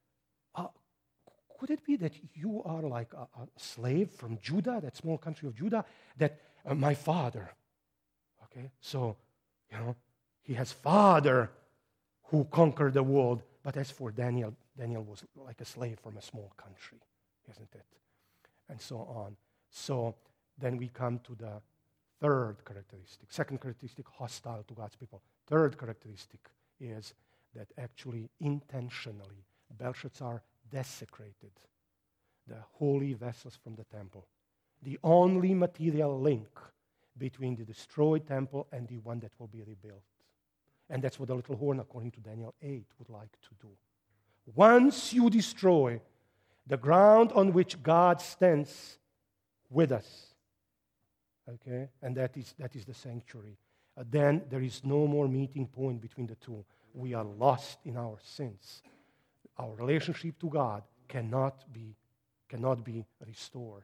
could it be that you are like a slave from Judah, that small country of Judah, that my father, okay? So, he has father who conquered the world, but as for Daniel, Daniel was like a slave from a small country, isn't it? And so on. So then we come to the third characteristic. Second characteristic, hostile to God's people. Third characteristic is that actually intentionally Belshazzar desecrated the holy vessels from the temple. The only material link between the destroyed temple and the one that will be rebuilt. And that's what the little horn, according to Daniel 8, would like to do. Once you destroy the ground on which God stands with us, okay, and that is the sanctuary, then there is no more meeting point between the two. We are lost in our sins. Our relationship to God cannot be cannot be restored.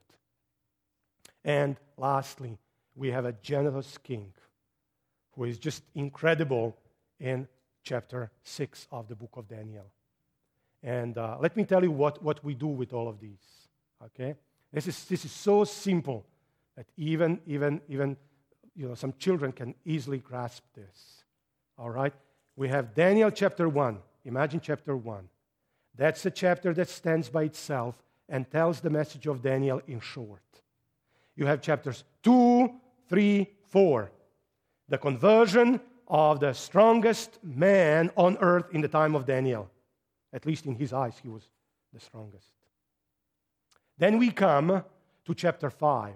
And lastly, we have a generous king who is just incredible in chapter 6 of the book of Daniel. And let me tell you what we do with all of these. Okay? This is so simple that even some children can easily grasp this. All right? We have Daniel chapter 1. Imagine chapter 1. That's a chapter that stands by itself and tells the message of Daniel in short. You have chapters 2, 3, 4. The conversion of the strongest man on earth in the time of Daniel. At least in his eyes, he was the strongest. Then we come to chapter 5.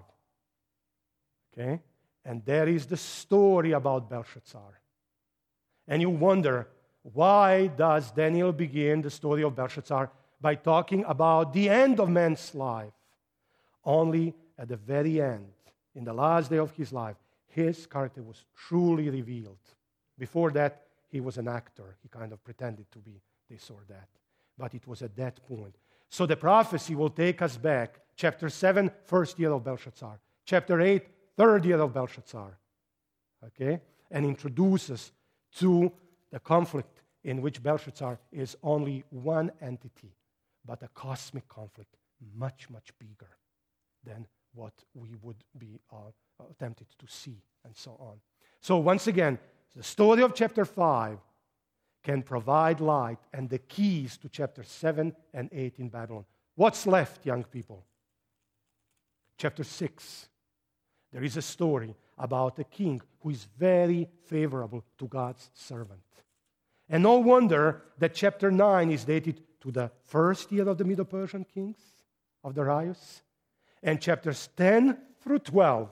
Okay? And there is the story about Belshazzar. And you wonder, why does Daniel begin the story of Belshazzar by talking about the end of man's life? Only at the very end, in the last day of his life, his character was truly revealed. Before that, he was an actor. He kind of pretended to be this or that. But it was at that point. So the prophecy will take us back. Chapter 7, first year of Belshazzar. Chapter 8, third year of Belshazzar. Okay? And introduce us to the conflict in which Belshazzar is only one entity, but a cosmic conflict, much, much bigger than what we would be tempted to see, and so on. So once again, the story of chapter 5 can provide light and the keys to chapter 7 and 8 in Babylon. What's left, young people? Chapter 6. There is a story about a king who is very favorable to God's servant. And no wonder that chapter 9 is dated to the first year of the Medo-Persian kings, of Darius. And chapters 10 through 12,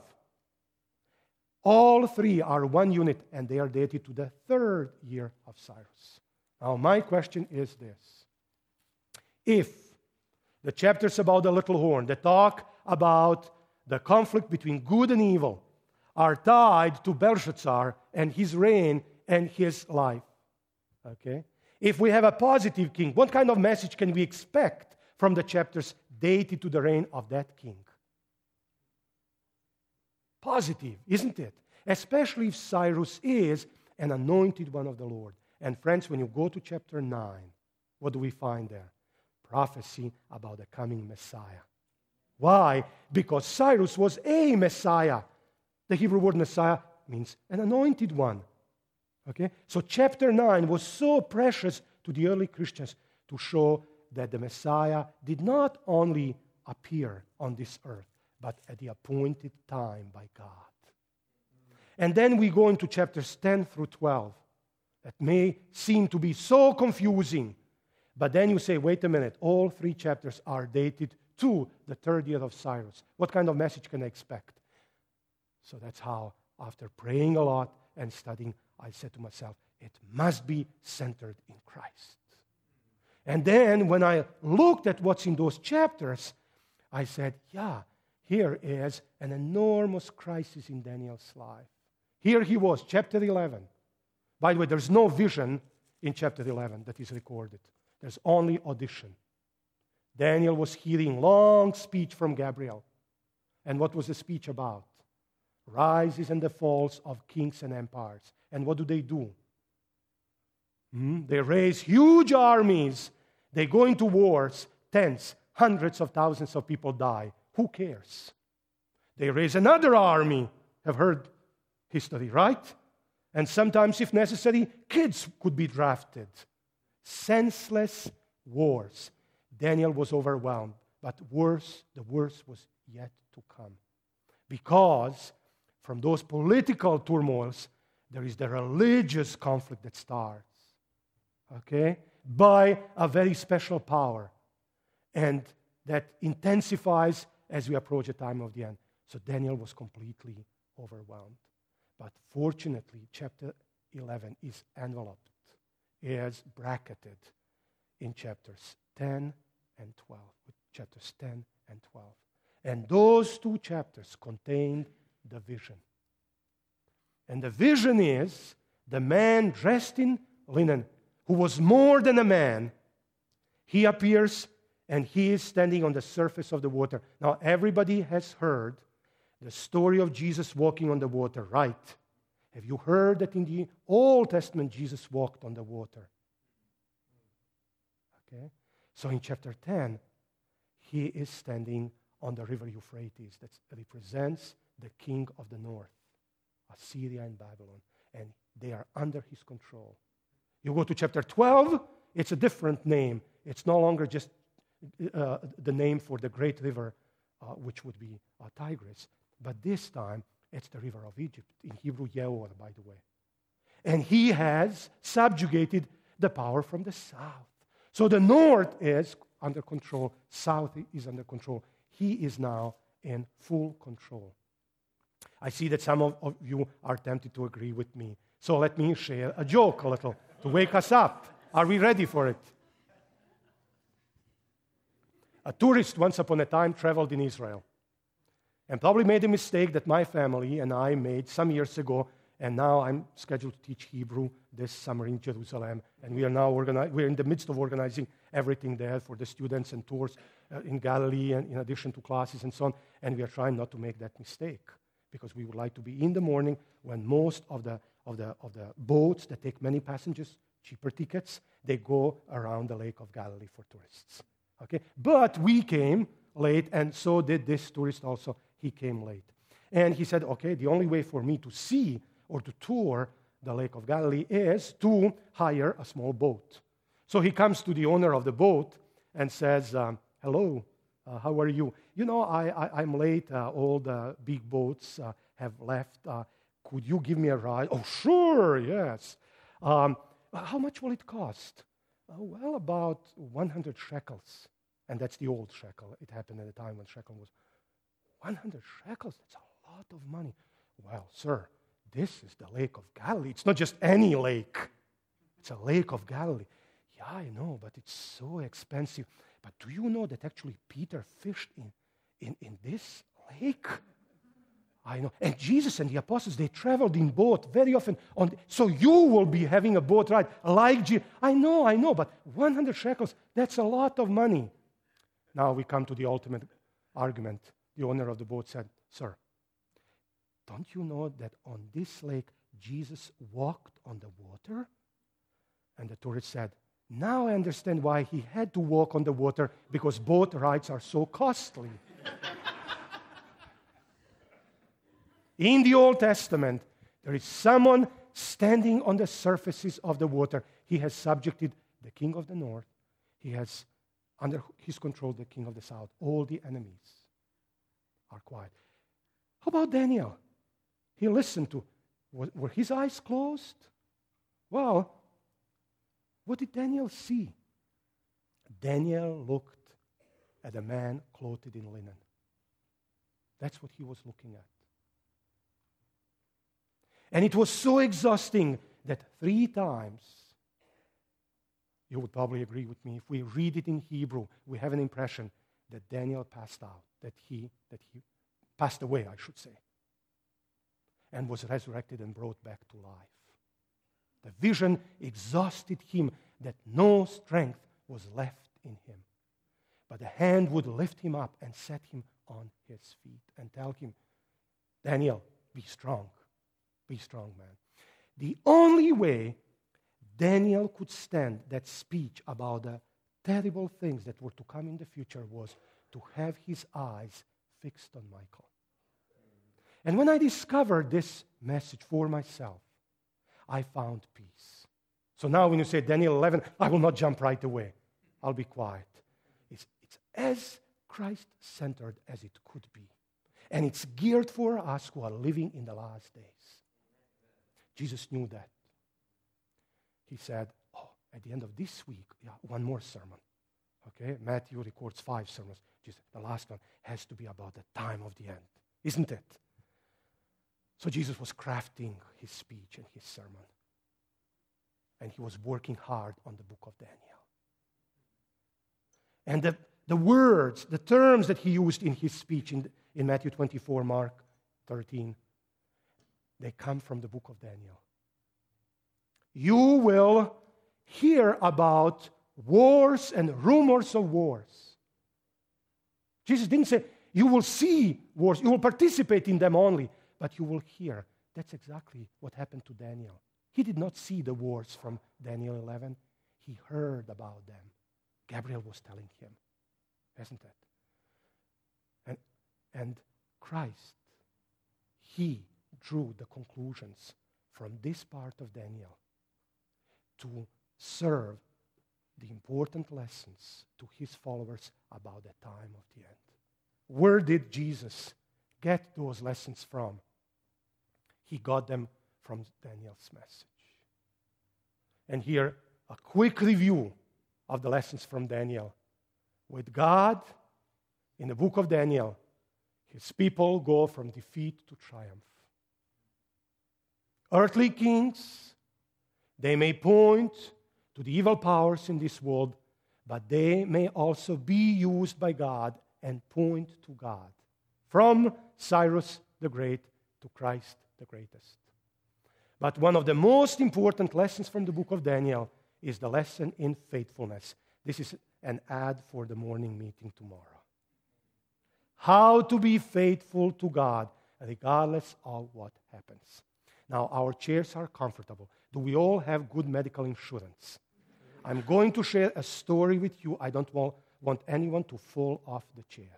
all three are one unit, and they are dated to the third year of Cyrus. Now, my question is this. If the chapters about the little horn, that talk about the conflict between good and evil, are tied to Belshazzar and his reign and his life, okay? If we have a positive king, what kind of message can we expect from the chapters dated to the reign of that king? Positive, isn't it? Especially if Cyrus is an anointed one of the Lord. And friends, when you go to chapter 9, what do we find there? Prophecy about the coming Messiah. Why? Because Cyrus was a Messiah. The Hebrew word Messiah means an anointed one. Okay? So chapter 9 was so precious to the early Christians to show that the Messiah did not only appear on this earth, but at the appointed time by God. And then we go into chapters 10 through 12. That may seem to be so confusing, but then you say, wait a minute, all three chapters are dated to the third year of Cyrus. What kind of message can I expect? So that's how, after praying a lot and studying, I said to myself, it must be centered in Christ. And then when I looked at what's in those chapters, I said, yeah, here is an enormous crisis in Daniel's life. Here he was, chapter 11. By the way, there's no vision in chapter 11 that is recorded. There's only audition. Daniel was hearing long speech from Gabriel. And what was the speech about? Rises and the falls of kings and empires. And what do? They raise huge armies. They go into wars. Tens, hundreds of thousands of people die. Who cares? They raise another army. Have heard history, right? And sometimes, if necessary, kids could be drafted. Senseless wars. Daniel was overwhelmed, but the worst was yet to come. Because from those political turmoils, there is the religious conflict that starts, okay, by a very special power. And that intensifies as we approach the time of the end. So Daniel was completely overwhelmed. But fortunately, chapter 11 is enveloped, is bracketed in chapters 10 and 12. Chapters 10 and 12. And those two chapters contained the vision. And the vision is the man dressed in linen, who was more than a man. He appears and he is standing on the surface of the water. Now, everybody has heard the story of Jesus walking on the water, right? Have you heard that in the Old Testament Jesus walked on the water? Okay? So in chapter 10, he is standing on the river Euphrates that represents the king of the north, Assyria and Babylon, and they are under his control. You go to chapter 12, it's a different name. It's no longer just the name for the great river, which would be Tigris, but this time it's the river of Egypt, in Hebrew, Yeor, by the way. And he has subjugated the power from the south. So the north is under control, south is under control. He is now in full control. I see that some of you are tempted to agree with me. So let me share a joke a little to wake us up. Are we ready for it? A tourist once upon a time traveled in Israel and probably made a mistake that my family and I made some years ago, and now I'm scheduled to teach Hebrew this summer in Jerusalem, and we are now we're in the midst of organizing everything there for the students and tours in Galilee, and in addition to classes and so on, and we are trying not to make that mistake because we would like to be in the morning when most of the boats that take many passengers, cheaper tickets, they go around the Lake of Galilee for tourists. Okay? But we came late, and so did this tourist also. He came late. And he said, okay, the only way for me to see or to tour the Lake of Galilee is to hire a small boat. So he comes to the owner of the boat and says, hello, how are you? You know, I'm late. All the big boats have left. Could you give me a ride? Oh, sure, yes. How much will it cost? Well, about 100 shekels. And that's the old shekel. It happened at a time when shekel was 100 shekels. That's a lot of money. Well, sir, this is the Lake of Galilee. It's not just any lake. It's a Lake of Galilee. Yeah, I know, but it's so expensive. But do you know that actually Peter fished in this lake? I know. And Jesus and the apostles, they traveled in boat very often. So you will be having a boat ride like Jesus. I know, but 100 shekels, that's a lot of money. Now we come to the ultimate argument. The owner of the boat said, sir, don't you know that on this lake Jesus walked on the water? And the tourist said, now I understand why he had to walk on the water, because boat rides are so costly. In the Old Testament, there is someone standing on the surfaces of the water. He has subjected the king of the north. He has under his control the king of the south. All the enemies are quiet. How about Daniel? He listened to, were his eyes closed? Well, what did Daniel see? Daniel looked at a man clothed in linen. That's what he was looking at. And it was so exhausting that 3 times, you would probably agree with me, if we read it in Hebrew, we have an impression that Daniel passed out, that he passed away, I should say, and was resurrected and brought back to life. The vision exhausted him that no strength was left in him. But the hand would lift him up and set him on his feet and tell him, Daniel, be strong. Be strong, man. The only way Daniel could stand that speech about the terrible things that were to come in the future was to have his eyes fixed on Michael. And when I discovered this message for myself, I found peace. So now when you say Daniel 11, I will not jump right away. I'll be quiet. It's as Christ-centered as it could be. And it's geared for us who are living in the last days. Jesus knew that. He said, at the end of this week, one more sermon. Okay, Matthew records 5 sermons. Jesus, the last one has to be about the time of the end, isn't it? So Jesus was crafting his speech and his sermon. And he was working hard on the book of Daniel. And the words, the terms that he used in his speech in Matthew 24, Mark 13, they come from the book of Daniel. You will hear about wars and rumors of wars. Jesus didn't say, you will see wars, you will participate in them only, but you will hear. That's exactly what happened to Daniel. He did not see the wars from Daniel 11. He heard about them. Gabriel was telling him, isn't it? And Christ, he drew the conclusions from this part of Daniel to serve the important lessons to his followers about the time of the end. Where did Jesus get those lessons from? He got them from Daniel's message. And here, a quick review of the lessons from Daniel. With God, in the book of Daniel, his people go from defeat to triumph. Earthly kings, they may point to the evil powers in this world, but they may also be used by God and point to God. From Cyrus the Great to Christ the greatest. But one of the most important lessons from the book of Daniel is the lesson in faithfulness. This is an ad for the morning meeting tomorrow. How to be faithful to God regardless of what happens. Now, our chairs are comfortable. Do we all have good medical insurance? I'm going to share a story with you. I don't want anyone to fall off the chair.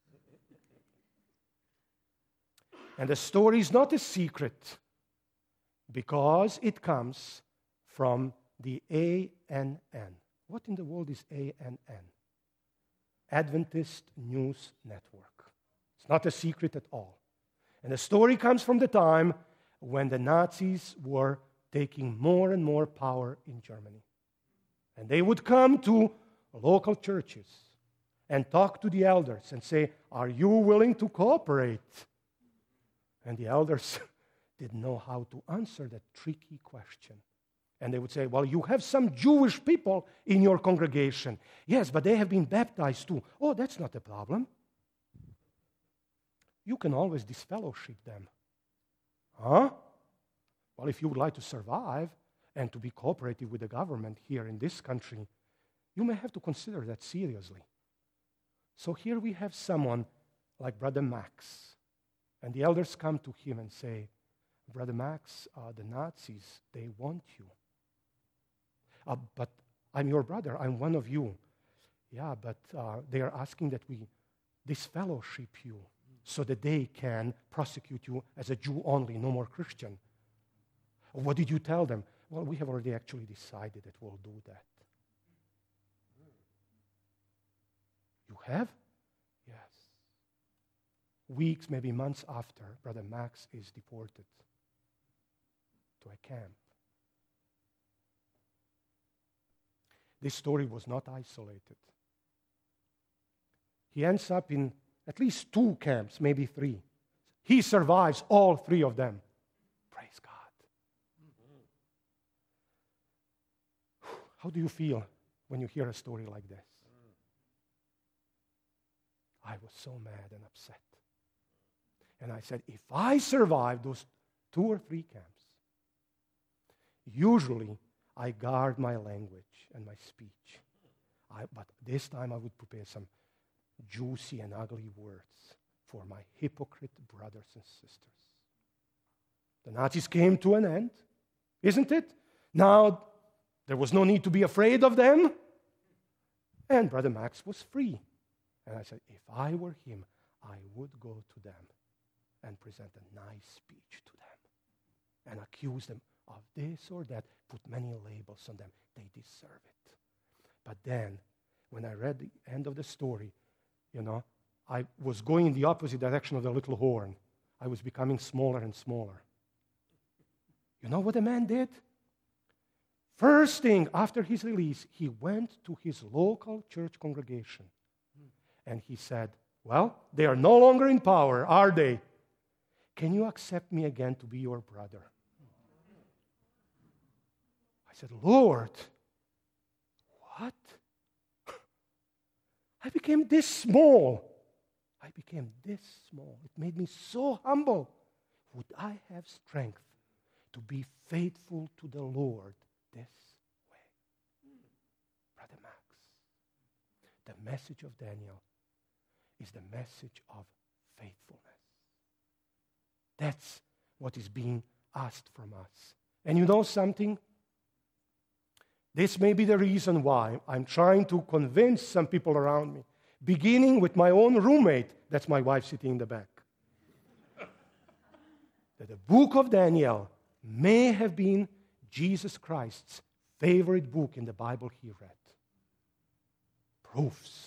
And the story is not a secret because it comes from the ANN. What in the world is ANN? Adventist News Network. It's not a secret at all. And the story comes from the time when the Nazis were taking more and more power in Germany. And they would come to local churches and talk to the elders and say, are you willing to cooperate? And the elders didn't know how to answer that tricky question. And they would say, well, you have some Jewish people in your congregation. Yes, but they have been baptized too. Oh, that's not a problem. You can always disfellowship them. Huh? Well, if you would like to survive and to be cooperative with the government here in this country, you may have to consider that seriously. So here we have someone like Brother Max. And the elders come to him and say, Brother Max, the Nazis, they want you. But I'm your brother. I'm one of you. Yeah, but they are asking that we disfellowship you so that they can prosecute you as a Jew only, no more Christian. What did you tell them? Well, we have already actually decided that we'll do that. You have? Yes. Weeks, maybe months after, Brother Max is deported to a camp. This story was not isolated. He ends up in at least 2 camps, maybe 3. He survives all 3 of them. Praise God. How do you feel when you hear a story like this? I was so mad and upset. And I said, if I survive those 2 or 3 camps, usually I guard my language and my speech. But this time I would prepare some juicy and ugly words for my hypocrite brothers and sisters. The Nazis came to an end, isn't it? Now, there was no need to be afraid of them. And Brother Max was free. And I said, if I were him, I would go to them and present a nice speech to them and accuse them of this or that, put many labels on them. They deserve it. But then, when I read the end of the story, I was going in the opposite direction of the little horn. I was becoming smaller and smaller. You know what the man did? First thing after his release, he went to his local church congregation. And he said, well, they are no longer in power, are they? Can you accept me again to be your brother? I said, Lord, what? I became this small. It made me so humble. Would I have strength to be faithful to the Lord this way? Brother Max, the message of Daniel is the message of faithfulness. That's what is being asked from us. And you know something? This may be the reason why I'm trying to convince some people around me, beginning with my own roommate, that's my wife sitting in the back, that the book of Daniel may have been Jesus Christ's favorite book in the Bible he read. Proofs.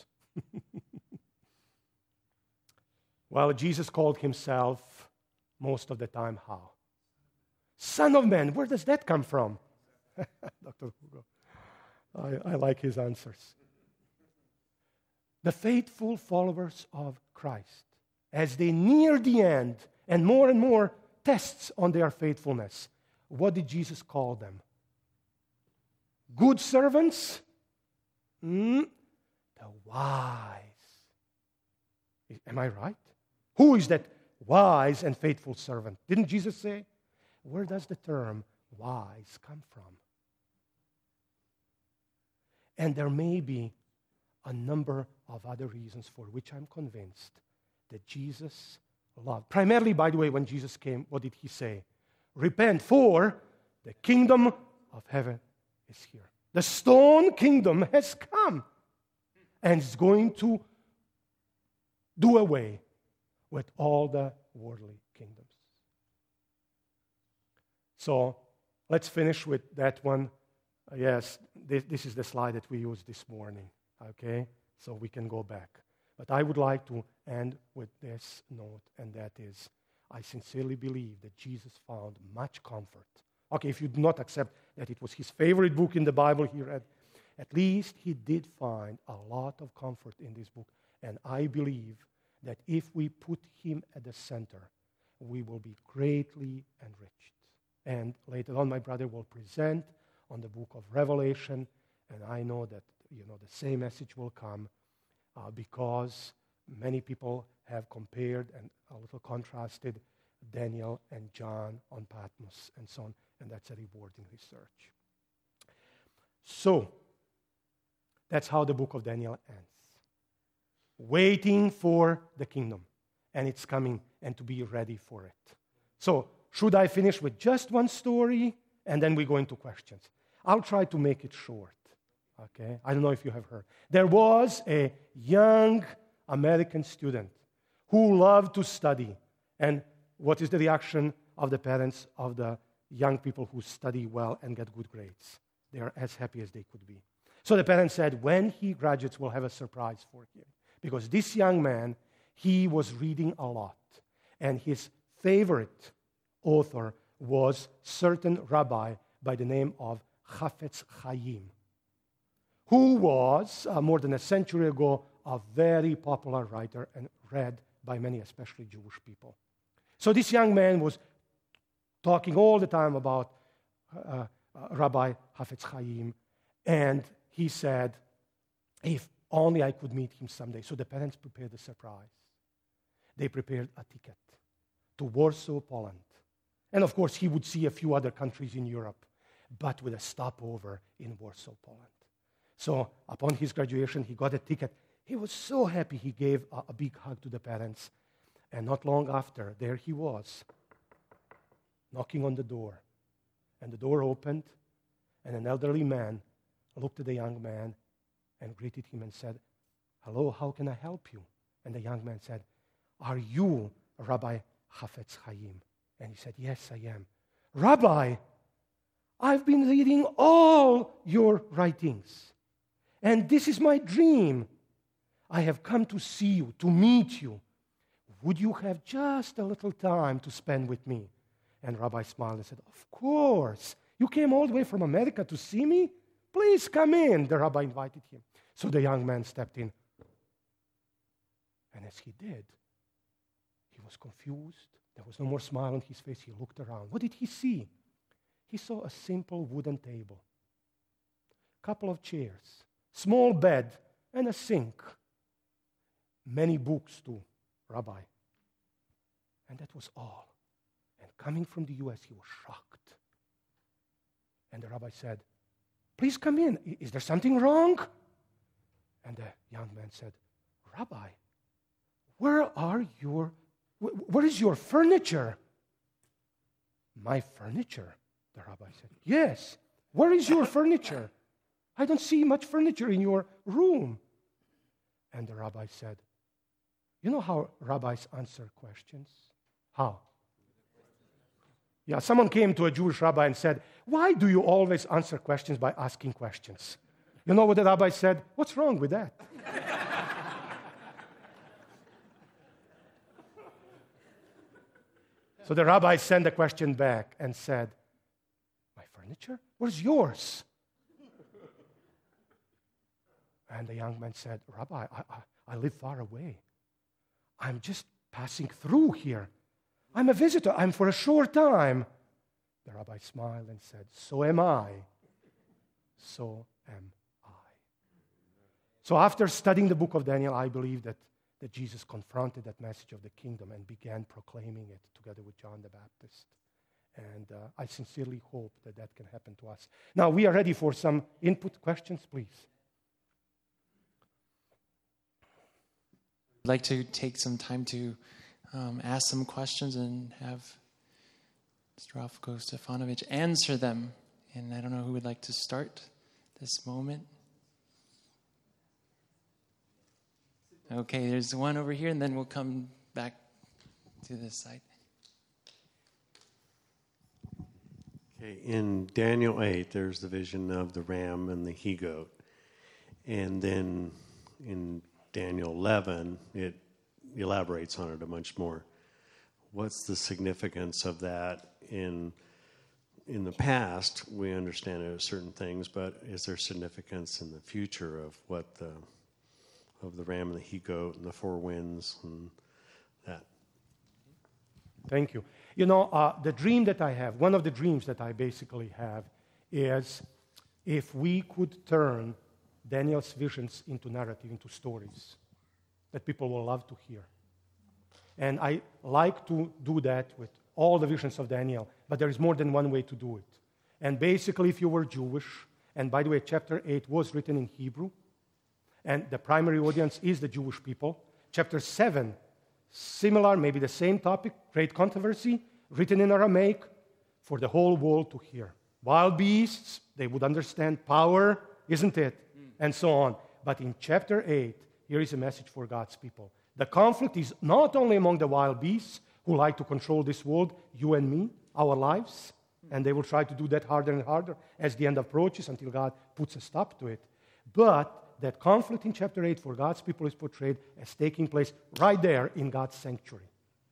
Well, Jesus called himself most of the time how? Son of Man. Where does that come from? Dr. Hugo. I like his answers. The faithful followers of Christ, as they near the end and more tests on their faithfulness, what did Jesus call them? Good servants? The wise. Am I right? Who is that wise and faithful servant? Didn't Jesus say? Where does the term wise come from? And there may be a number of other reasons for which I'm convinced that Jesus loved. Primarily, by the way, when Jesus came, what did he say? Repent, for the kingdom of heaven is here. The stone kingdom has come and is going to do away with all the worldly kingdoms. So let's finish with that one. Yes, this is the slide that we used this morning, okay? So we can go back. But I would like to end with this note, and that is, I sincerely believe that Jesus found much comfort. Okay, if you do not accept that it was his favorite book in the Bible he read, at least he did find a lot of comfort in this book. And I believe that if we put him at the center, we will be greatly enriched. And later on, my brother will present on the book of Revelation, and I know that the same message will come because many people have compared and a little contrasted Daniel and John on Patmos and so on, and that's a rewarding research. So, that's how the book of Daniel ends. Waiting for the kingdom, and it's coming, and to be ready for it. So, should I finish with just one story, and then we go into questions? I'll try to make it short, okay? I don't know if you have heard. There was a young American student who loved to study. And what is the reaction of the parents of the young people who study well and get good grades? They are as happy as they could be. So the parents said, when he graduates, we'll have a surprise for him. Because this young man, he was reading a lot. And his favorite author was certain rabbi by the name of Chafetz Chaim, who was, more than a century ago, a very popular writer and read by many, especially Jewish people. So this young man was talking all the time about Rabbi Chafetz Chaim, and he said, if only I could meet him someday. So the parents prepared a surprise. They prepared a ticket to Warsaw, Poland. And of course, he would see a few other countries in Europe, but with a stopover in Warsaw, Poland. So upon his graduation, he got a ticket. He was so happy. He gave a big hug to the parents. And not long after, there he was, knocking on the door. And the door opened, and an elderly man looked at the young man and greeted him and said, "Hello, how can I help you?" And the young man said, "Are you Rabbi Chafetz Chaim?" And he said, "Yes, I am." "Rabbi, I've been reading all your writings, and this is my dream. I have come to see you, to meet you. Would you have just a little time to spend with me?" And Rabbi smiled and said, "Of course. You came all the way from America to see me? Please come in." The rabbi invited him. So the young man stepped in. And as he did, he was confused. There was no more smile on his face. He looked around. What did he see? He saw a simple wooden table, couple of chairs, small bed, and a sink. Many books too, Rabbi. And that was all. And coming from the U.S., he was shocked. And the rabbi said, "Please come in. Is there something wrong?" And the young man said, "Rabbi, where is your furniture? My furniture, the rabbi said. Yes, where is your furniture? I don't see much furniture in your room. And the rabbi said, you know how rabbis answer questions? How? Yeah, someone came to a Jewish rabbi and said, why do you always answer questions by asking questions? You know what the rabbi said? What's wrong with that? So the rabbi sent the question back and said, my furniture? Where's yours? And the young man said, Rabbi, I live far away. I'm just passing through here. I'm a visitor. I'm for a short time. The rabbi smiled and said, so am I. So am I. So after studying the book of Daniel, I believe that Jesus confronted that message of the kingdom and began proclaiming it together with John the Baptist. And I sincerely hope that can happen to us. Now, we are ready for some input questions, please. I'd like to take some time to ask some questions and have Zdravko Stefanovic answer them. And I don't know who would like to start this moment. Okay, there's one over here, and then we'll come back to this side. Okay, in Daniel 8, there's the vision of the ram and the he-goat. And then in Daniel 11, it elaborates on it a much more. What's the significance of that in the past? We understand it as certain things, but is there significance in the future of what of the ram and the he-goat and the four winds and that? Thank you. You know, the dream that I have, one of the dreams that I basically have is if we could turn Daniel's visions into narrative, into stories that people will love to hear. And I like to do that with all the visions of Daniel, but there is more than one way to do it. And basically, if you were Jewish, and by the way, chapter 8 was written in Hebrew, and the primary audience is the Jewish people. Chapter 7, similar, maybe the same topic, great controversy, written in Aramaic for the whole world to hear. Wild beasts, they would understand power, isn't it? And so on. But in chapter 8, here is a message for God's people. The conflict is not only among the wild beasts who like to control this world, you and me, our lives, and they will try to do that harder and harder as the end approaches until God puts a stop to it. But that conflict in chapter 8 for God's people is portrayed as taking place right there in God's sanctuary.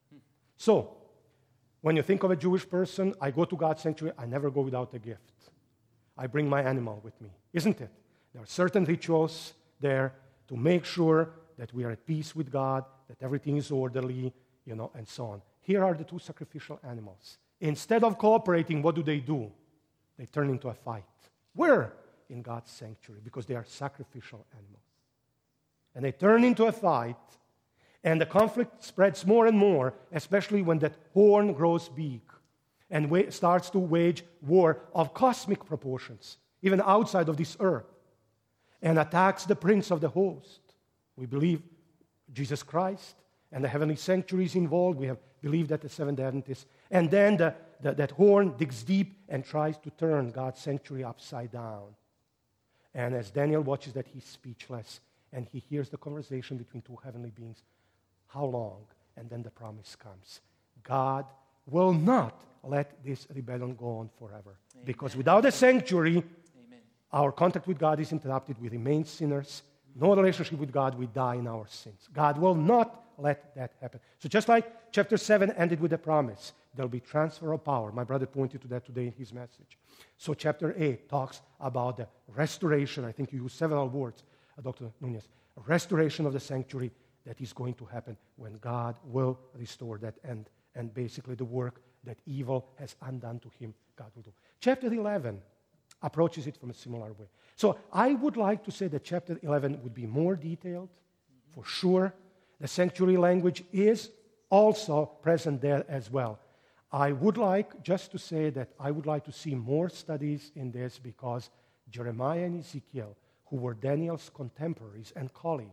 So, when you think of a Jewish person, I go to God's sanctuary, I never go without a gift. I bring my animal with me, isn't it? There are certain rituals there to make sure that we are at peace with God, that everything is orderly, and so on. Here are the two sacrificial animals. Instead of cooperating, what do? They turn into a fight. Where? In God's sanctuary, because they are sacrificial animals. And they turn into a fight, and the conflict spreads more and more, especially when that horn grows big and starts to wage war of cosmic proportions, even outside of this earth, and attacks the prince of the host. We believe Jesus Christ, and the heavenly sanctuary is involved. We have believed that the Seventh-day Adventists. And then that horn digs deep and tries to turn God's sanctuary upside down. And as Daniel watches that, he's speechless, and he hears the conversation between two heavenly beings. How long? And then the promise comes. God will not let this rebellion go on forever. Amen. Because without a sanctuary, Amen, our contact with God is interrupted. We remain sinners. No relationship with God, we die in our sins. God will not let that happen. So just like chapter 7 ended with a promise, there'll be transfer of power. My brother pointed to that today in his message. So chapter 8 talks about the restoration. I think you used several words, Dr. Nunez. Restoration of the sanctuary that is going to happen when God will restore that and basically the work that evil has undone to him, God will do. Chapter 11 approaches it from a similar way. So I would like to say that chapter 11 would be more detailed, for sure. The sanctuary language is also present there as well. I would like just to say that I would like to see more studies in this because Jeremiah and Ezekiel, who were Daniel's contemporaries and colleagues,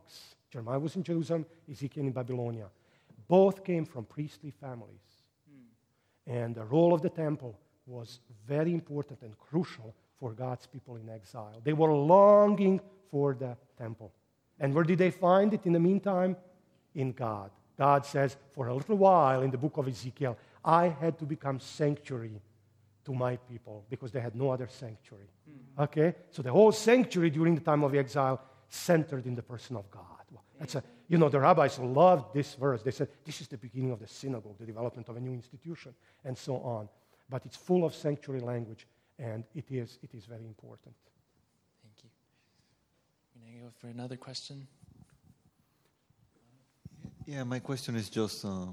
Jeremiah was in Jerusalem, Ezekiel in Babylonia. Both came from priestly families. And the role of the temple was very important and crucial for God's people in exile. They were longing for the temple. And where did they find it in the meantime? In God. God says, for a little while in the book of Ezekiel, I had to become sanctuary to my people because they had no other sanctuary. Okay? So the whole sanctuary during the time of exile centered in the person of God. That's the rabbis loved this verse. They said, this is the beginning of the synagogue, the development of a new institution, and so on. But it's full of sanctuary language, and it is very important. Thank you. I'm going to go for another question. Yeah, my question is just a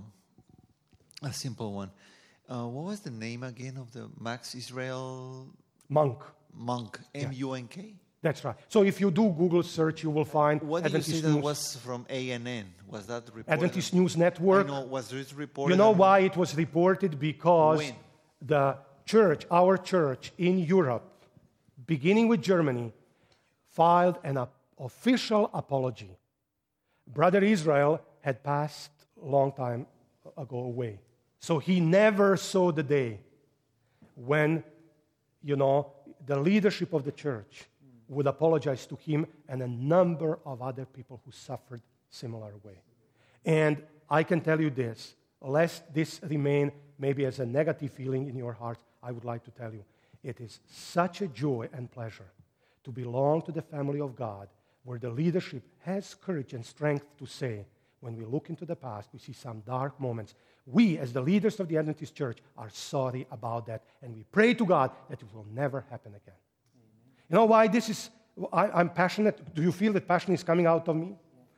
simple one. What was the name again of the Max Israel Monk. M-U-N-K? That's right. So if you do Google search, you will find What did you Adventist say that News, was from ANN? Was that reported? Adventist News Network. I know, was this reported? You know why it was reported? Because When? the church, our church in Europe, beginning with Germany, filed an official apology. Brother Israel had passed a long time ago away. So he never saw the day when, the leadership of the church would apologize to him and a number of other people who suffered similar way. And I can tell you this, lest this remain maybe as a negative feeling in your heart, I would like to tell you, it is such a joy and pleasure to belong to the family of God where the leadership has courage and strength to say, when we look into the past, we see some dark moments. We, as the leaders of the Adventist Church, are sorry about that, and we pray to God that it will never happen again. You know why this is, I'm passionate. Do you feel that passion is coming out of me?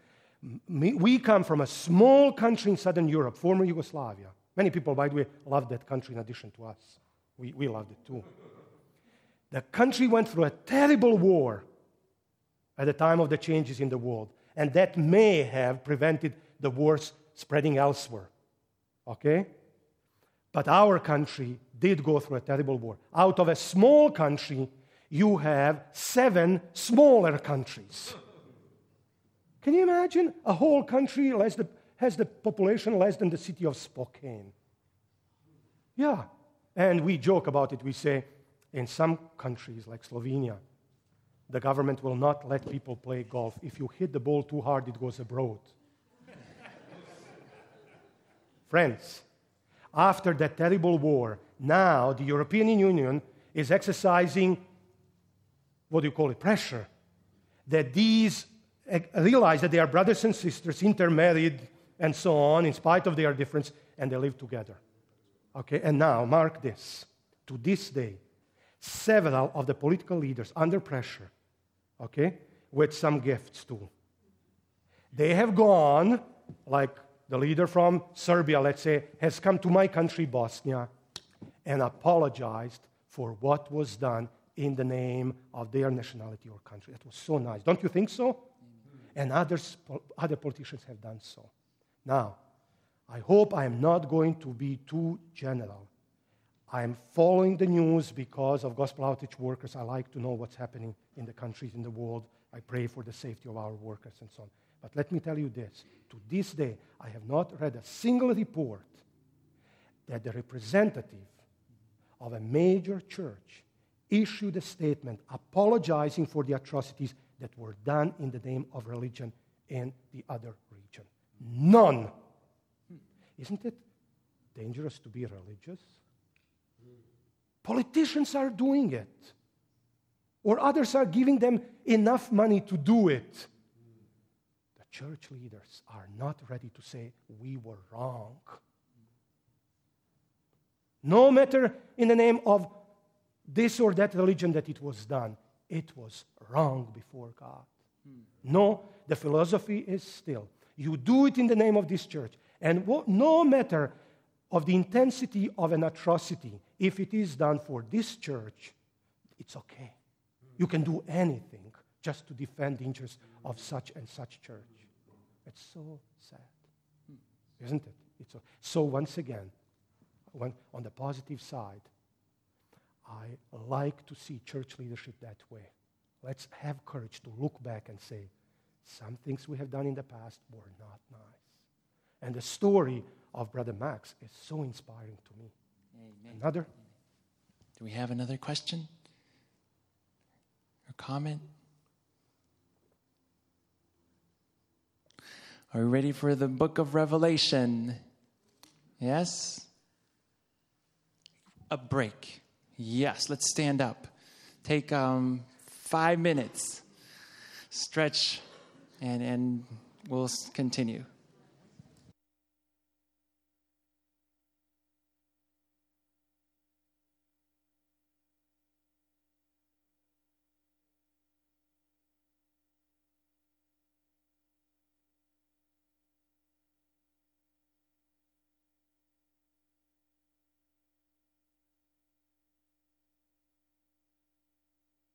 We come from a small country in Southern Europe, former Yugoslavia. Many people, by the way, love that country in addition to us. We loved it too. The country went through a terrible war at the time of the changes in the world, and that may have prevented the wars spreading elsewhere. Okay? But our country did go through a terrible war. Out of a small country, you have 7 smaller countries. Can you imagine? A whole country has the population less than the city of Spokane. Yeah. And we joke about it. We say, in some countries like Slovenia, the government will not let people play golf. If you hit the ball too hard, it goes abroad. Friends, after that terrible war, now the European Union is exercising pressure, that these realize that they are brothers and sisters, intermarried, and so on, in spite of their difference, and they live together. Okay, and now, mark this. To this day, several of the political leaders under pressure, okay, with some gifts too. They have gone, like the leader from Serbia, let's say, has come to my country, Bosnia, and apologized for what was done in the name of their nationality or country. That was so nice. Don't you think so? And other politicians have done so. Now, I hope I am not going to be too general. I am following the news because of gospel outreach workers. I like to know what's happening in the countries in the world. I pray for the safety of our workers and so on. But let me tell you this. To this day, I have not read a single report that the representative of a major church issued a statement apologizing for the atrocities that were done in the name of religion in the other region. None. Isn't it dangerous to be religious? Politicians are doing it. Or others are giving them enough money to do it. The church leaders are not ready to say, we were wrong. No matter in the name of this or that religion that it was done, it was wrong before God. No, the philosophy is still, you do it in the name of this church. And no matter of the intensity of an atrocity, if it is done for this church, it's okay. You can do anything just to defend the interests of such and such church. It's so sad, isn't it? So once again, on the positive side, I like to see church leadership that way. Let's have courage to look back and say, some things we have done in the past were not nice. And the story of Brother Max is so inspiring to me. Amen. Another? Do we have another question or comment? Are we ready for the book of Revelation? Yes? A break. Yes, let's stand up. Take 5 minutes. Stretch, and we'll continue.